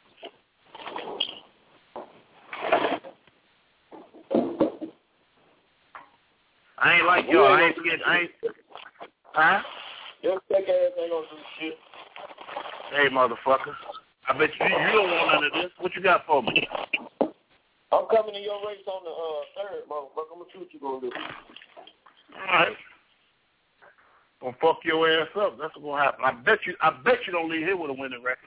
I ain't like y'all. I ain't scared. I ain't. Huh? Your thick ass ain't gonna do shit. Hey, motherfucker. I bet you you don't want none of this. What you got for me? I'm coming in your race on the uh, third, motherfucker. I'm gonna see what you gonna do. All right. Gonna fuck your ass up. That's what's gonna happen. I bet you. I bet you don't leave here with a winning record.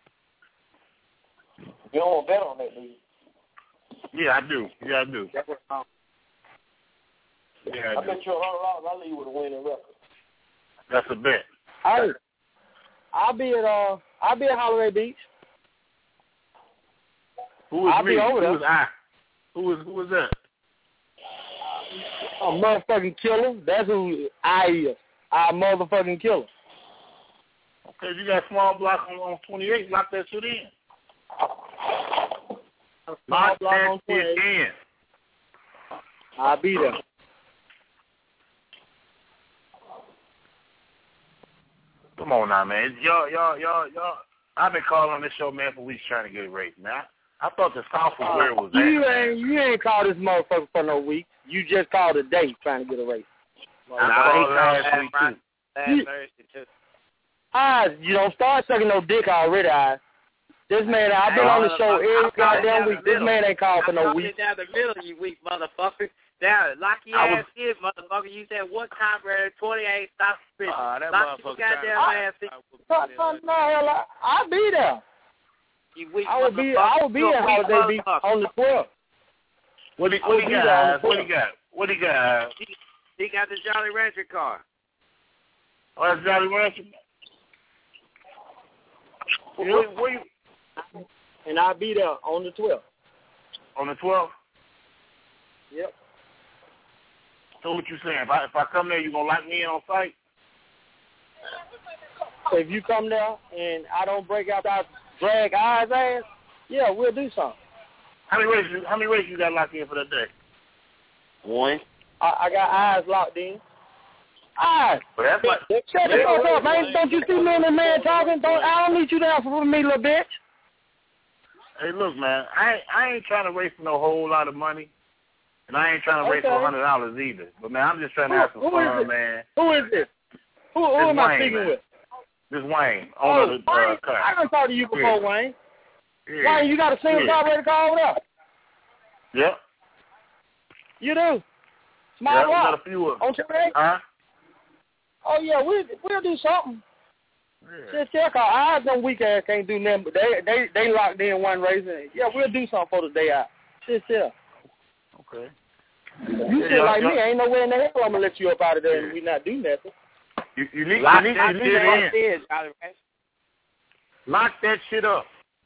You don't want to bet on that, do you? Yeah, I do. Yeah, I do. That's what I'm. Yeah, I, I do. bet you a hundred dollars I'll leave with a winning record. That's a bet. Hey, I'll be at uh, I'll be at Holiday Beach. Who is I'll me? be over Who is there. I? Who is who is that? A motherfucking killer. That's who I is. I motherfucking killer. Okay, you got small block on, on twenty-eight. Lock that shit in. A small Lock block that on shit in. I'll be there. Come on now, man. Y'all, y'all, y'all, y'all. I've been calling on this show, man, for weeks trying to get a race, man. I, I thought the South was where it was at. You ain't, you ain't called this motherfucker for no week. You just called a day trying to get a race. I called last week, too. Last You- Thursday, too. Eyes, you don't start sucking no dick already, eyes. This man, I've been on the show every goddamn week. This man ain't called for no week. down the middle, you weak motherfucker. Down, lock your ass in, motherfucker. You said what time, brother? twenty-eight, stop spitting. Uh, that lock your goddamn ass in. No, hell, I'll be there. You weak I will be, I will be at Holiday Beach on the twelfth. What do you, what do you got? What do you got? What do you got? He, he got the Jolly Rancher car. Oh, that's Jolly Rancher? Where, where you? And I'll be there on the twelfth. On the twelfth? Yep. So what you saying? If I if I come there, you gonna lock me in on site? If you come there and I don't break out that drag eyes ass, yeah, we'll do something. How many races? How many races you got locked in for that day? One. I, I got eyes locked in. Eyes. But that's what. Shut the fuck up, man. Don't you see me and the man talking? Don't I don't need you down for me, little bitch. Hey, look, man. I ain't, I ain't trying to race for no whole lot of money. And I ain't trying to race Okay. for a hundred dollars either. But man, I'm just trying to Who- have some who is fun, it? man. Who is this? Who, who It's am I Wayne, speaking man. with? This Wayne, Oh, owner of the Wayne, uh, car. I done talked to you before, Yeah. Wayne. Yeah. Wayne, you got a single Yeah. carburetor car over there? Yep. You do? Small Yep, we block. got a few of On today? Huh? Oh, yeah, we'll, we'll do something. Yeah. Just check out. Eyes them weak ass can't do nothing, but they they they locked in one race. And, yeah, we'll do something for the day out. Just chill. Okay. You Yeah, feel like yeah. me, ain't no way in the hell I'm gonna let you up out of there and we not do nothing. You, you need, Lock you need, that you need shit it in. in, Jolly Rancher. Lock that shit up.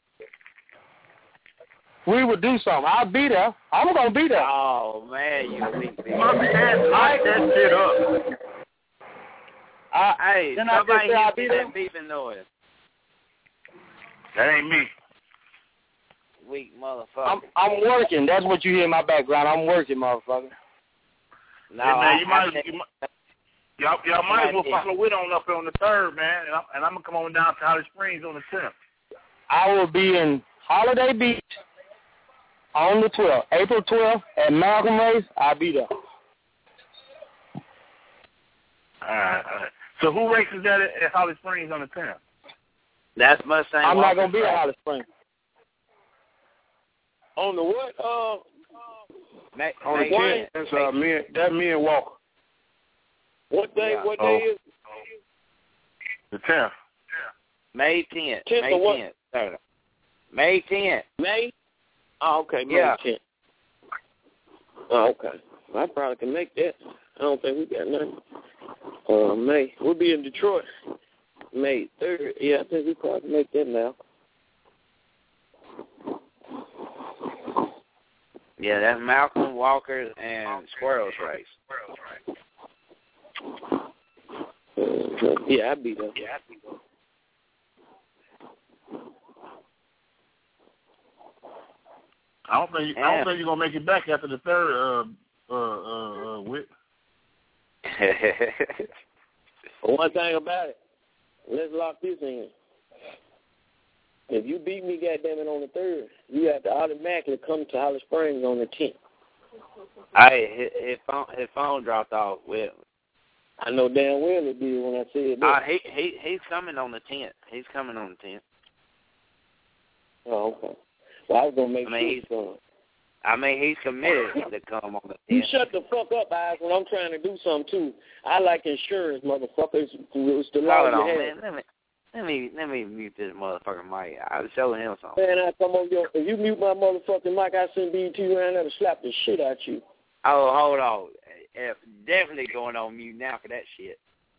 We would do something. I'll be there. I'm gonna be there. Oh man, you weak bitch. Lock that, lock that shit up. I, Hey, then I just somebody say I'll hit be me there. that beeping noise. That ain't me. Weak motherfucker. I'm I'm working. That's what you hear in my background. I'm working, motherfucker. No, hey, man, I, you might, I, you might, y'all, y'all might as well I- follow with on up on the third, man. And I'm, and I'm gonna come on down to Holly Springs on the tenth. I will be in Holiday Beach on the twelfth, April twelfth at Malcolm Race. I'll be there. All right, all right. So who races that at, at Holly Springs on the tenth? That's Mustang. I'm not Walker gonna be at track. Holly Springs. On the what? Uh, Ma- On the May tenth, that's uh, me and, that me and Walker. what day? Yeah. What Oh. day is? The tenth. May tenth. tenth May of what? tenth. Saturday. May tenth. May. Oh, okay. May Yeah. tenth. Oh, okay. Well, I probably can make that. I don't think we got nothing. Uh, May. We'll be in Detroit. May third. Yeah, I think we probably can make that now. Yeah, that's Malcolm Walker and Squirrels race. Uh, yeah, I'll be there. Yeah, I think so. I don't think you, I don't think you're gonna make it back after the third. Uh, uh, uh, uh Whit. But one thing about it, let's lock this in. If you beat me, goddammit, on the third, you have to automatically come to Holly Springs on the tenth. Hey, his, his phone his phone dropped off. With I know damn well it did when I said that. uh, he he he's coming on the tenth. He's coming on the tenth. Oh, okay. Well, I was gonna make I mean, he's, sure. I mean, he's committed to come on the You tenth. shut the fuck up, Eyes, when I'm trying to do something too. I like insurance, motherfuckers. It's the law Hold you on, have. man. Let me let me let me mute this motherfucking mic. I was showing him something. Man, I come over your, if you mute my motherfucking mic, I send B E T around there to slap the shit out you. Oh, hold on. If definitely going on mute now for that shit.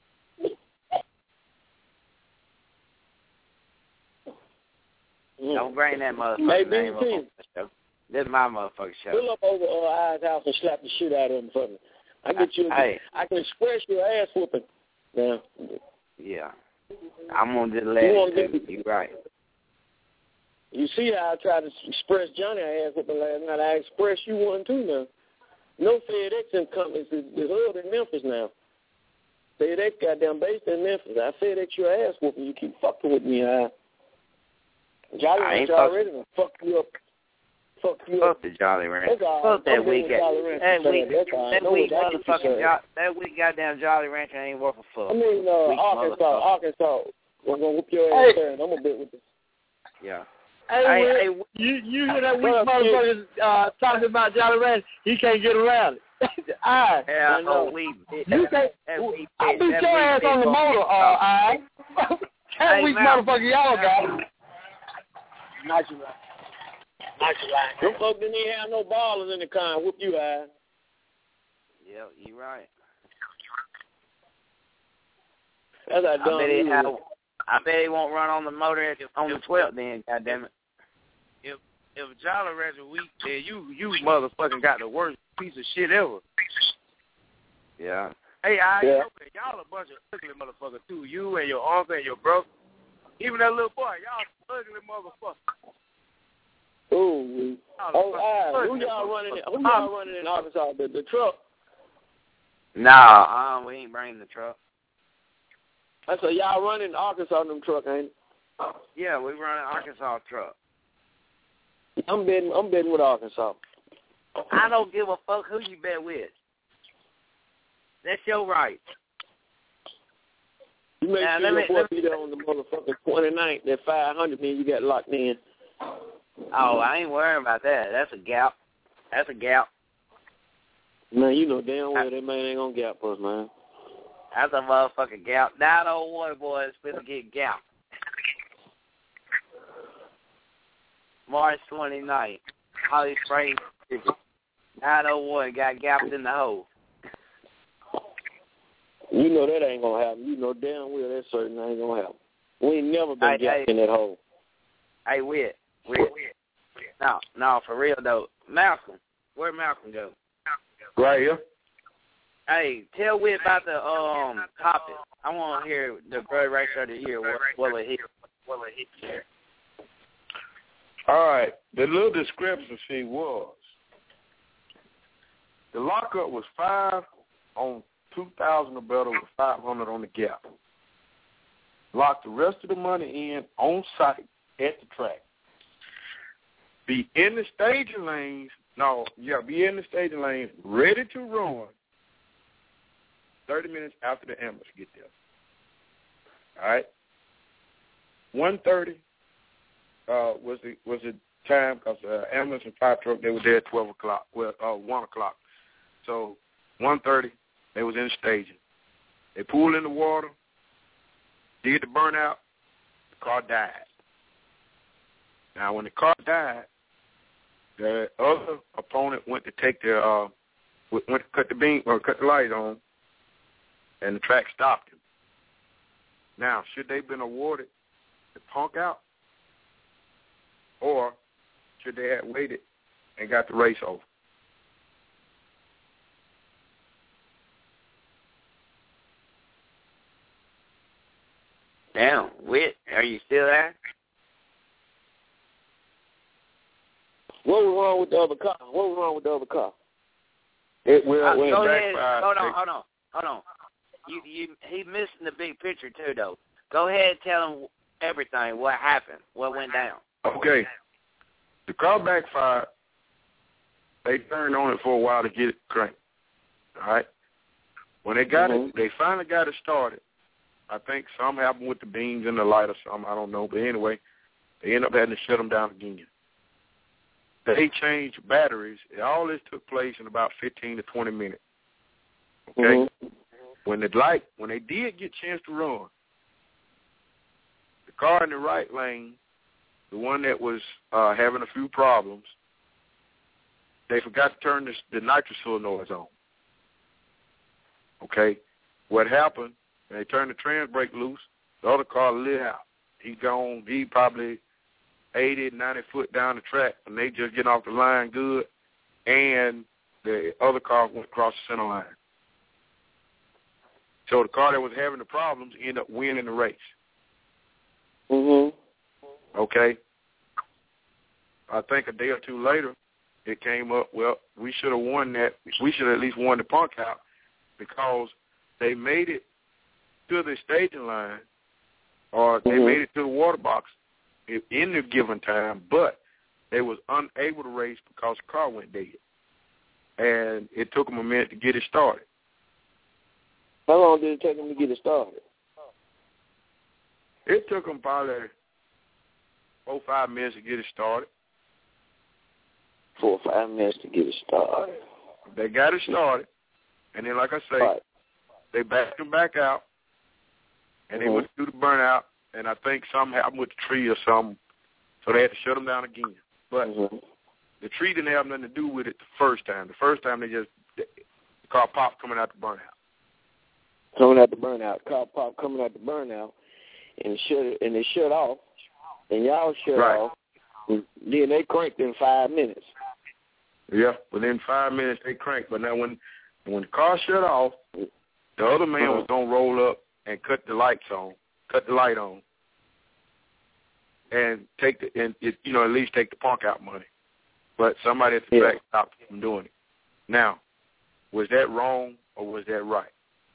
Mm. Don't bring that motherfucking Hey, name up B E T. on the show. This is my motherfucking show. Pull up over uh, Eyes' house and slap the shit out of him for me. I get you. Hey. I can express your ass whooping. Now, Yeah. I'm gonna just let You it wanna too. get- You right. you see how I tried to express Johnny ass whooping last night. I expressed you one too now. No FedEx and companies is, is held in Memphis now. FedEx goddamn based in Memphis. I FedEx your ass whooping. You keep fucking with me, huh? Jolly I ain't Rancher already done fuck you up. Fuck you Fuck up. the Jolly Rancher. That's all right. Fuck that I'm weak dealing with Jolly ass. Rancher, That so weak, that's all right. that No, weak I get you, motherfucking sir. jo- that weak goddamn Jolly Rancher ain't worth a fuck. I mean, uh, Weak Arkansas, motherfucker. Arkansas. We're gonna whoop your ass Hey. there, and I'm gonna bet with this. Yeah. Hey, Hey, Will, hey, you you hear that weak motherfucker uh, talking about Jolly Rancher? He can't get around it. All right. Yeah, oh, we. You can't. I beat your ass on the motor, uh, all right? That weak motherfucker y'all got. Not you right. Not you right. Them folks didn't even have no ballers in the car. Whoop you, ass. Yeah, you right. That's how I dumb bet he you have, is. I bet he won't run on the motor on the twelfth then, goddammit. If if Jolly Rancher weak, then you you motherfucking got the worst piece of shit ever. Yeah. Hey, I Yeah. okay, y'all a bunch of ugly motherfuckers too. You and your uncle and your brother. Even that little boy, y'all ugly motherfuckers. Ooh. Oh, all right. Who y'all running in? Who y'all running in Arkansas? The, the truck? Nah, um, we ain't bringing the truck. I said y'all running in Arkansas in them truck, ain't it? Yeah, we run an Arkansas truck. I'm betting. I'm betting with Arkansas. I don't give a fuck who you bet with. That's your right. You make now, sure let your me, boy be there on the motherfucking twenty-ninth. That five hundred mean you got locked in. Oh, I ain't worrying about that. That's a gap. That's a gap. Man, you know damn well that man ain't gonna gap us, man. That's a motherfucking gap. nine oh one boys finna get gap. March twenty-ninth. Holly Springs. nine oh one got gapped in the hole. You know that ain't gonna happen. You know damn well that certain ain't gonna happen. We ain't never been Hey, gapped hey. in that hole. Hey, Whit. Whit. No, no, for real though. Malcolm. Where'd Malcolm go? Right here. Hey, tell Whit about the um topic. I want to hear the bird racer of the year. What will it hit? What will it hit? All right. The little discrepancy was the lockup was five on two thousand or better with five hundred on the gap. Lock the rest of the money in on site at the track. Be in the staging lanes. No, yeah, be in the staging lanes, ready to run thirty minutes after the ambulance get there. All right. one thirty uh, was the was the time because uh, ambulance and fire truck, they were there at twelve o'clock, well, uh, one o'clock. So one thirty, they was in staging. They pulled in the water, did the burnout, the car died. Now, when the car died, the other opponent went to take the uh, went to cut the beam or cut the light on, and the track stopped him. Now, should they have been awarded the punk out, or should they have waited and got the race over? Damn, Whit, are you still there? What was wrong with the other car? What was wrong with the other car? It will uh, went go back ahead. five. Hold on, hold on, hold on. You, you, he missing the big picture too, though. Go ahead and tell him everything. What happened? What went down? Okay. The car backfired. They turned on it for a while to get it cranked. All right. When they got mm-hmm. it, they finally got it started. I think something happened with the beams and the light or something. I don't know. But anyway, they ended up having to shut them down again. They changed batteries. All this took place in about fifteen to twenty minutes. Okay? Mm-hmm. When the light, when they did get a chance to run, the car in the right lane, the one that was uh, having a few problems, they forgot to turn this, the nitrous solenoids on. Okay? What happened, when they turned the trans brake loose, the other car lit out. He gone, he probably eighty, ninety foot down the track, and they just getting off the line good, and the other car went across the center line. So the car that was having the problems ended up winning the race. Mm-hmm. Okay? I think a day or two later, it came up, well, we should have won that. We should have at least won the punk out because they made it to the staging line or they mm-hmm. made it to the water box in the given time, but they was unable to race because the car went dead. And it took them a minute to get it started. How long did it take them to get it started? It took them probably four or five minutes to get it started. Four or five minutes to get it started. They got it started, and then, like I say, right. they backed them back out, and mm-hmm. they went through the burnout, and I think something happened with the tree or something, so they had to shut them down again. But mm-hmm. the tree didn't have nothing to do with it the first time. The first time they just, the car popped coming out the burnout. Coming out the burnout. Car popped coming out the burnout, and it shut it, and they shut off, and y'all shut right. off, and then they cranked in five minutes. Yeah, within five minutes they cranked. But now when when the car shut off, the other man was gonna roll up and cut the lights on, cut the light on, and take the and it, you know at least take the punk out money. But somebody at the yeah. back stopped him from doing it. Now, was that wrong or was that right?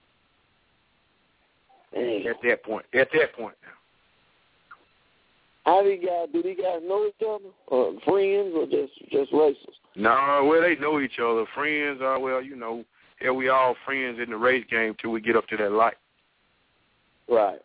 Dang. At that point, at that point now. How do you guys, do these guys know each other, or friends, or just just racists? No, well, they know each other. Friends are, well, you know, yeah, we all friends in the race game till we get up to that light. Right.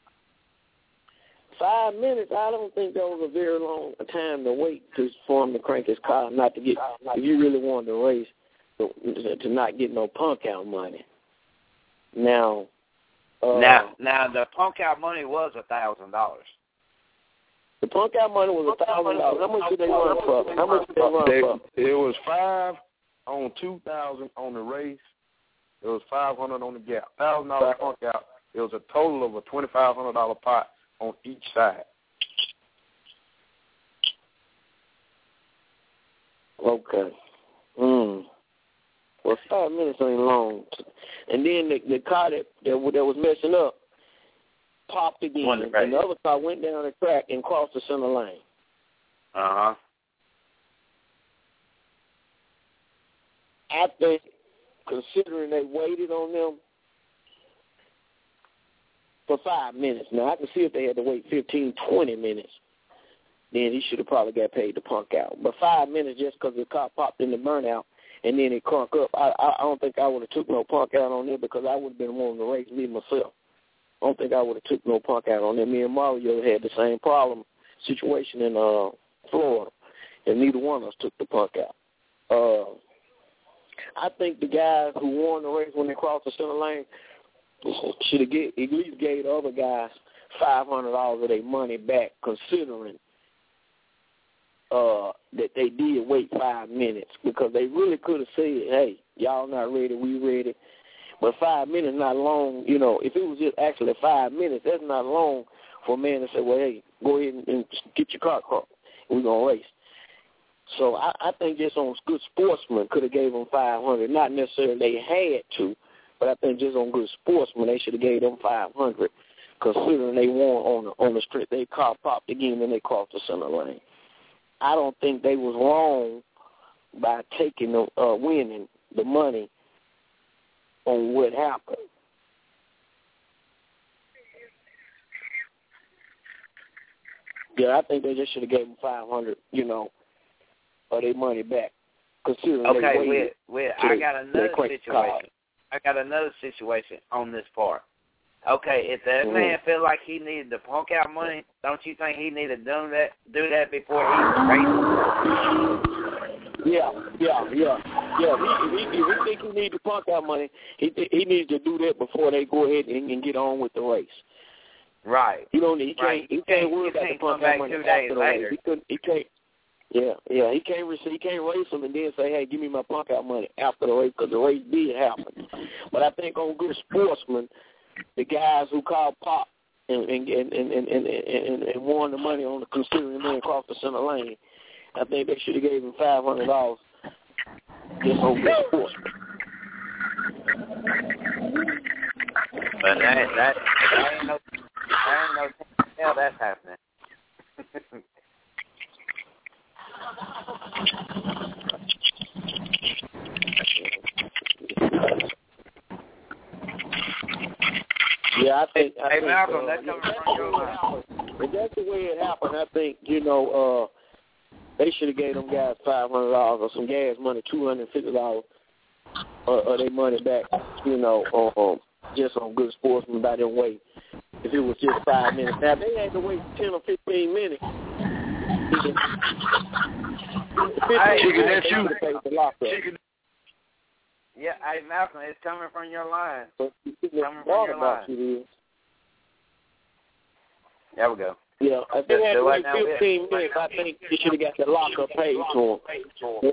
Five minutes, I don't think that was a very long time to wait to for him to crank his car, not to get, if you really wanted to race, to, to not get no punk out money. Now, uh, now, now the punk out money was a thousand dollars. The punk out money was a thousand dollars. How much did they run for? How much did they run they, for? It was five on two thousand on the race. It was five hundred on the gap. Thousand dollar punk out. It was a total of a twenty five hundred dollar pot on each side. Okay. Hmm. Well, five minutes ain't long. And then the, the car that, that that was messing up popped again, right. and the other car went down the track and crossed the center lane. Uh-huh. I think, considering they waited on them for five minutes, now I can see if they had to wait fifteen, twenty minutes, then he should have probably got paid to punk out. But five minutes just because the car popped in the burnout and then it crunk up, I, I, I don't think I would have took no punk out on it because I would have been wanting to race me myself. I don't think I would have took no punk out on them. Me and Mario had the same problem situation in uh, Florida, and neither one of us took the punk out. Uh, I think the guys who won the race when they crossed the center lane should have get, at least gave the other guys five hundred dollars of their money back, considering uh, that they did wait five minutes, because they really could have said, hey, y'all not ready, we ready. But five minutes not long, you know, if it was just actually five minutes, that's not long for a man to say, well, hey, go ahead and, and get your car caught. We're going to race. So I, I think just on good sportsmen could have gave them five hundred. Not necessarily they had to, but I think just on good sportsmen they should have gave them five hundred, considering they won on the, on the street. They car popped again and they crossed the center lane. I don't think they was wrong by taking the uh, winning the money on what happened. Yeah, I think they just should have gave them five hundred, you know, or their money back. Considering okay, they wait, wait. I got another situation. I got another situation on this part. Okay, if that mm-hmm. man feel like he needed the punk out money, don't you think he needed to do that, do that before he raced? Yeah, yeah, yeah, yeah. If he, if he, if he think he needs the punk out money, he he needs to do that before they go ahead and, and get on with the race. Right. You don't. He can't. Right. He can't worry about the punk out money after the race. He couldn't. He can't. Yeah, yeah. He can't. He can't race them and then say, "Hey, give me my punk out money after the race," because the race did happen. But I think on good sportsmen, the guys who called pop and and and and and, and, and, and won the money on the considering the man across the center lane, I think they should have gave him five hundred dollars just on good sportsmen. But that that that ain't no that ain't no hell that's happening. Yeah, I think. I hey, think, Malcolm, uh, that's coming from your mouth. If that's the way it happened, I think, you know, uh, they should have gave them guys five hundred dollars or some gas money, two hundred and fifty dollars, or, or their money back, you know, on, just on good sportsmen by them wait. If it was just five minutes. Now, if they had to wait ten or fifteen minutes, Hey, Chicken, hey, that's you. Chicken. Yeah, hey, Malcolm, it's coming from your line. But coming from your line. You there we go. Yeah, if they had to wait fifteen minutes, I think you should have got the lockup paid to him.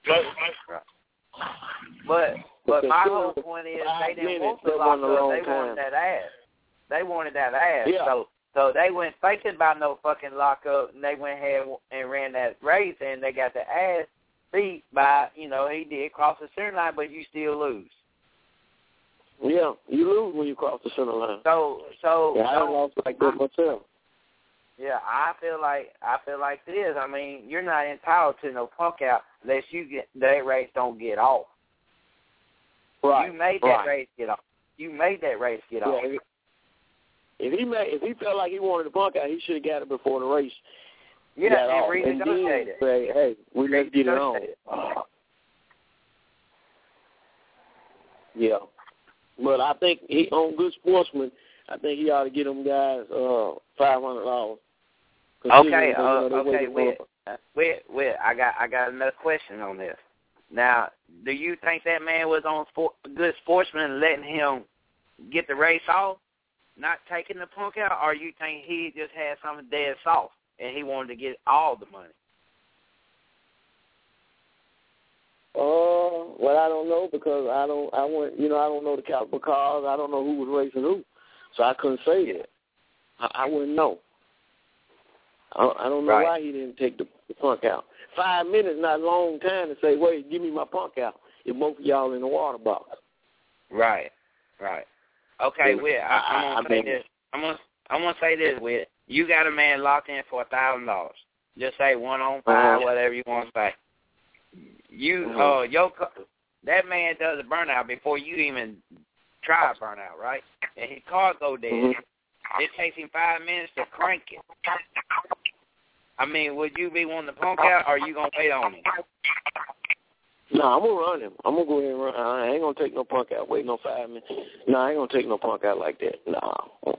But but my whole point is they didn't want the lockup. They wanted that ass. They wanted that ass. Yeah. So so they went thinking about no fucking lockup, and they went ahead and ran that race, and they got the ass beat by, you know, he did cross the center line, but you still lose. Yeah, you lose when you cross the center line. So so yeah, I don't lost like that myself. Yeah, I feel like I feel like this. I mean, you're not entitled to no punk out unless you get that race don't get off. Right. You made that right. race get off. You made that race get yeah, off. If, if he made, if he felt like he wanted the punk out, he should have got it before the race. Yeah, and off. renegotiate and it. Say, hey, we let's get it on. Yeah, but I think he on Good Sportsman. I think he ought to get them guys uh, five hundred dollars. Okay, uh, okay, wait, wait, wait. I got, I got another question on this. Now, do you think that man was on sport, Good Sportsman letting him get the race off, not taking the punk out, or you think he just had something dead soft and he wanted to get all the money? Uh, well, I don't know because I don't, I went, you know, I don't know the caliber cars. I don't know who was racing who, so I couldn't say that. I, I wouldn't know. I, I don't know right. why he didn't take the, the punk out. Five minutes, not a long time to say, wait, give me my punk out if both of y'all in the water box. Right, right. Okay, Whit, I, I'm gonna I say mean, this. I'm gonna, I'm gonna say this, Whit. You got a man locked in for a thousand dollars. Just say one on five, uh-huh. whatever you want to say. You, mm-hmm. uh, your, that man does a burnout before you even try a burnout, right? And his car go dead. Mm-hmm. It takes him five minutes to crank it. I mean, would you be wanting to punk out, or are you gonna wait on him? No, I'm gonna run him. I'm gonna go ahead and run. I ain't gonna take no punk out. Wait no five minutes. No, I ain't gonna take no punk out like that. No.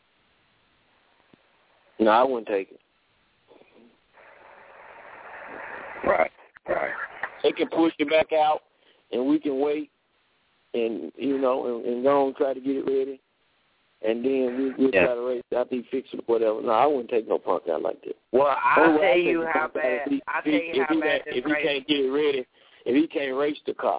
No, I wouldn't take it. Right, right. They can push it back out, and we can wait, and you know, and, and go and try to get it ready, and then we, we'll yeah. try to race after he fix it or whatever. No, I wouldn't take no punk out like that. Well, I'll oh, tell I'll you how bad. He, I'll tell you how he, bad if this If race. he can't get it ready, if he can't race the car.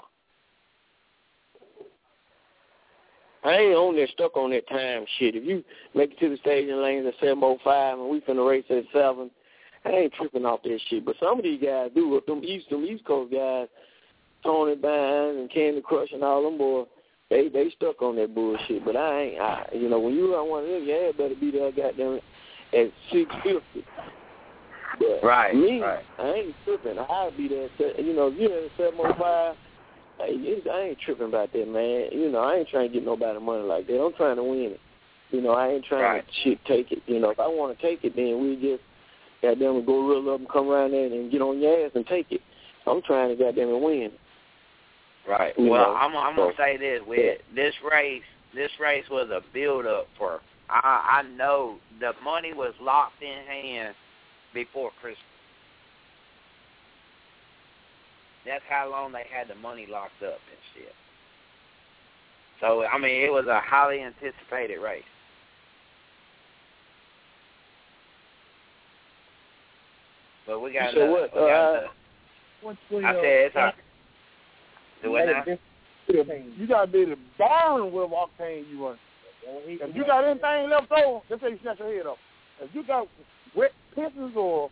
I ain't on there stuck on that time shit. If you make it to the staging lanes at seven oh five and we finna race at seven, I ain't tripping off that shit. But some of these guys do. Them East, them East Coast guys, Tony Bynes and Candy Crush and all them boys, they they stuck on that bullshit. But I ain't. I, you know, when you run one of them, your ass better be there goddamn at six fifty. But right, me, right. I ain't tripping. I'll be there. You know, if you're at seven oh five. Hey, I ain't tripping about that, man. You know, I ain't trying to get nobody money like that. I'm trying to win it. You know, I ain't trying right. to shit take it. You know, if I want to take it, then we just goddamn go real up and come around there and get on your ass and take it. I'm trying to goddamn win. Right. You well, know, I'm, I'm so, gonna say this: with this race, this race was a build up for. I, I know the money was locked in hand before Christmas. That's how long they had the money locked up and shit. So, I mean, it was a highly anticipated race. But we got so another. what? We got uh, another. What's the, I said it's hard. You, what now? you got to be able to burn with octane you run. If you got anything left over, just say you snatch your head up. If you got wet pistons or...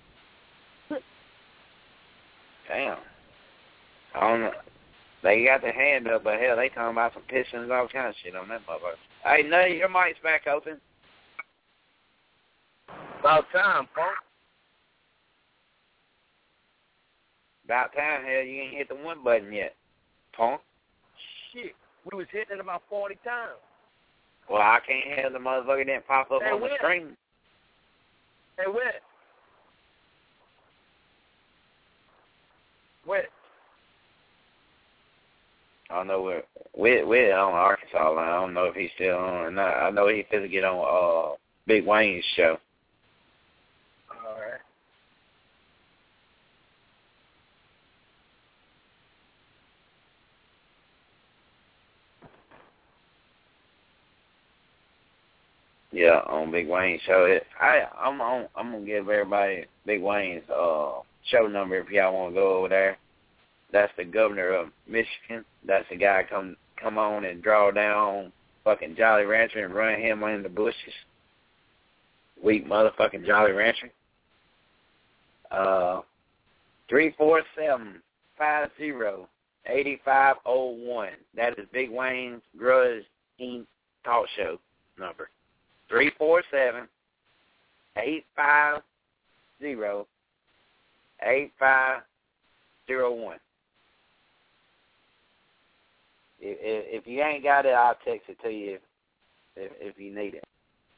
Damn. I don't know. They got their hand up, but hell, they talking about some pistons and all kind of shit on that motherfucker. Hey, Nutty, your mic's back open. About time, punk. About time, hell, you ain't hit the one button yet, punk. Shit, we was hitting it about forty times. Well, I can't have the motherfucker didn't pop up hey, on where? the screen. Hey, where? Where? I don't know where. We're, we're on Arkansas line. I don't know if he's still on or not. I know he's supposed to get on uh, Big Wayne's show. All right. Yeah, on Big Wayne's show. It, I, I'm on. I'm gonna give everybody Big Wayne's uh, show number if y'all want to go over there. That's the governor of Michigan. That's the guy come come on and draw down fucking Jolly Rancher and run him in the bushes. Weak motherfucking Jolly Rancher. Uh, three four seven five zero eighty five zero one. That is Big Wayne's Grudge Incorporated talk show number. Three four seven eight five zero eight five zero one. If, if you ain't got it, I'll text it to you if, if you need it.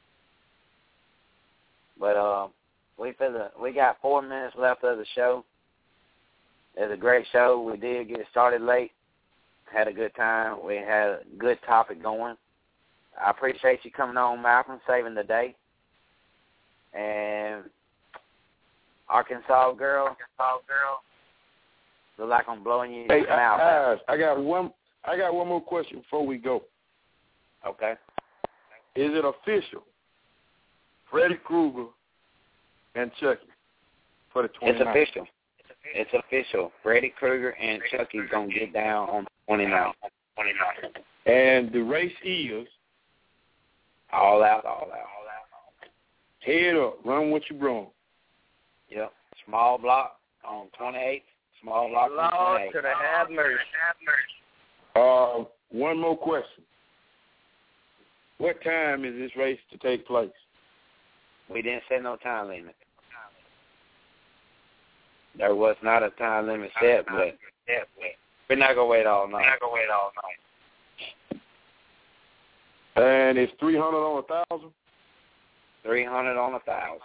But um, we finna, we got four minutes left of the show. It's a great show. We did get started late. Had a good time. We had a good topic going. I appreciate you coming on, Malcolm, saving the day. And Arkansas girl, Arkansas girl, look like I'm blowing you hey, mouth. I, I got one. I got one more question before we go. Okay. Is it official? Freddy Krueger and Chucky for the twenty-ninth. It's official. It's official. Freddy Krueger and Chucky's gonna get down on the twenty-ninth. twenty-ninth. And the race is all out, all out, all out. Head up, run what you brung. Yep. Small block on twenty-eighth. Small block on Lord twenty-eighth. to the have mercy. Uh, one more question. What time is this race to take place? We didn't set no time limit. There was not a time limit set, but we're not gonna wait all night. We're not gonna wait all night. And it's three hundred on a thousand. Three hundred on a thousand.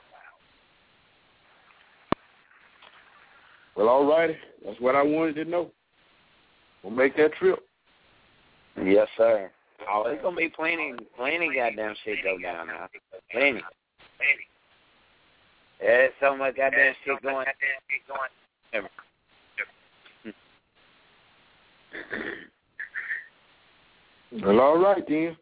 Well, all righty. That's what I wanted to know. We'll make that trip. Yes, sir. Oh, there's gonna be plenty, plenty goddamn shit go down now. Plenty. There's so much goddamn shit going. Well, all right then.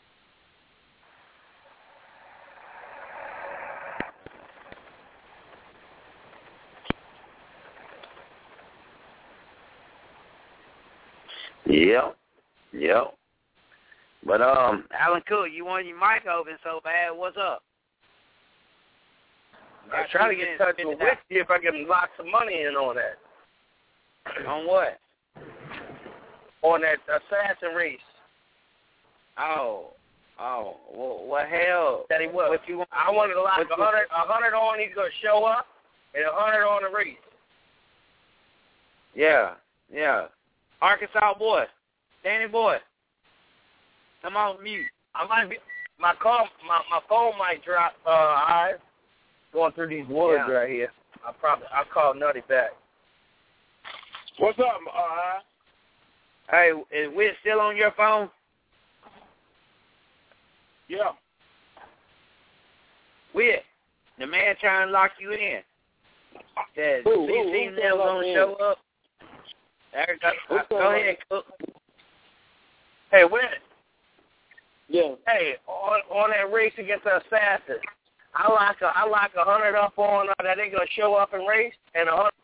Yep. Yep. But um, Alan Cook, you want your mic open so bad. What's up? I'm trying to get in touch with Whit, see if I can lock some money in on that. On what? On that assassin race. Oh, oh, well, what hell? That he was. What you want? I wanted to lock a hundred, a hundred on he's gonna show up, and a hundred on the race. Yeah, yeah. Arkansas boy, Danny boy, come on mute. I might be my call, my my phone might drop. Uh, I going through these woods yeah. right here. I probably I'll call Nutty back. What's up, uh? Hey, is Whit still on your phone? Yeah. Whit, the man trying to lock you in. Says Ooh, C C ooh, never gonna in? show up. There, go, What's go up, ahead, Cook. Hey, Whit. Yeah. Hey, on on that race against the assassin, I like a I like a hundred up on uh, that they gonna show up and race, and a hundred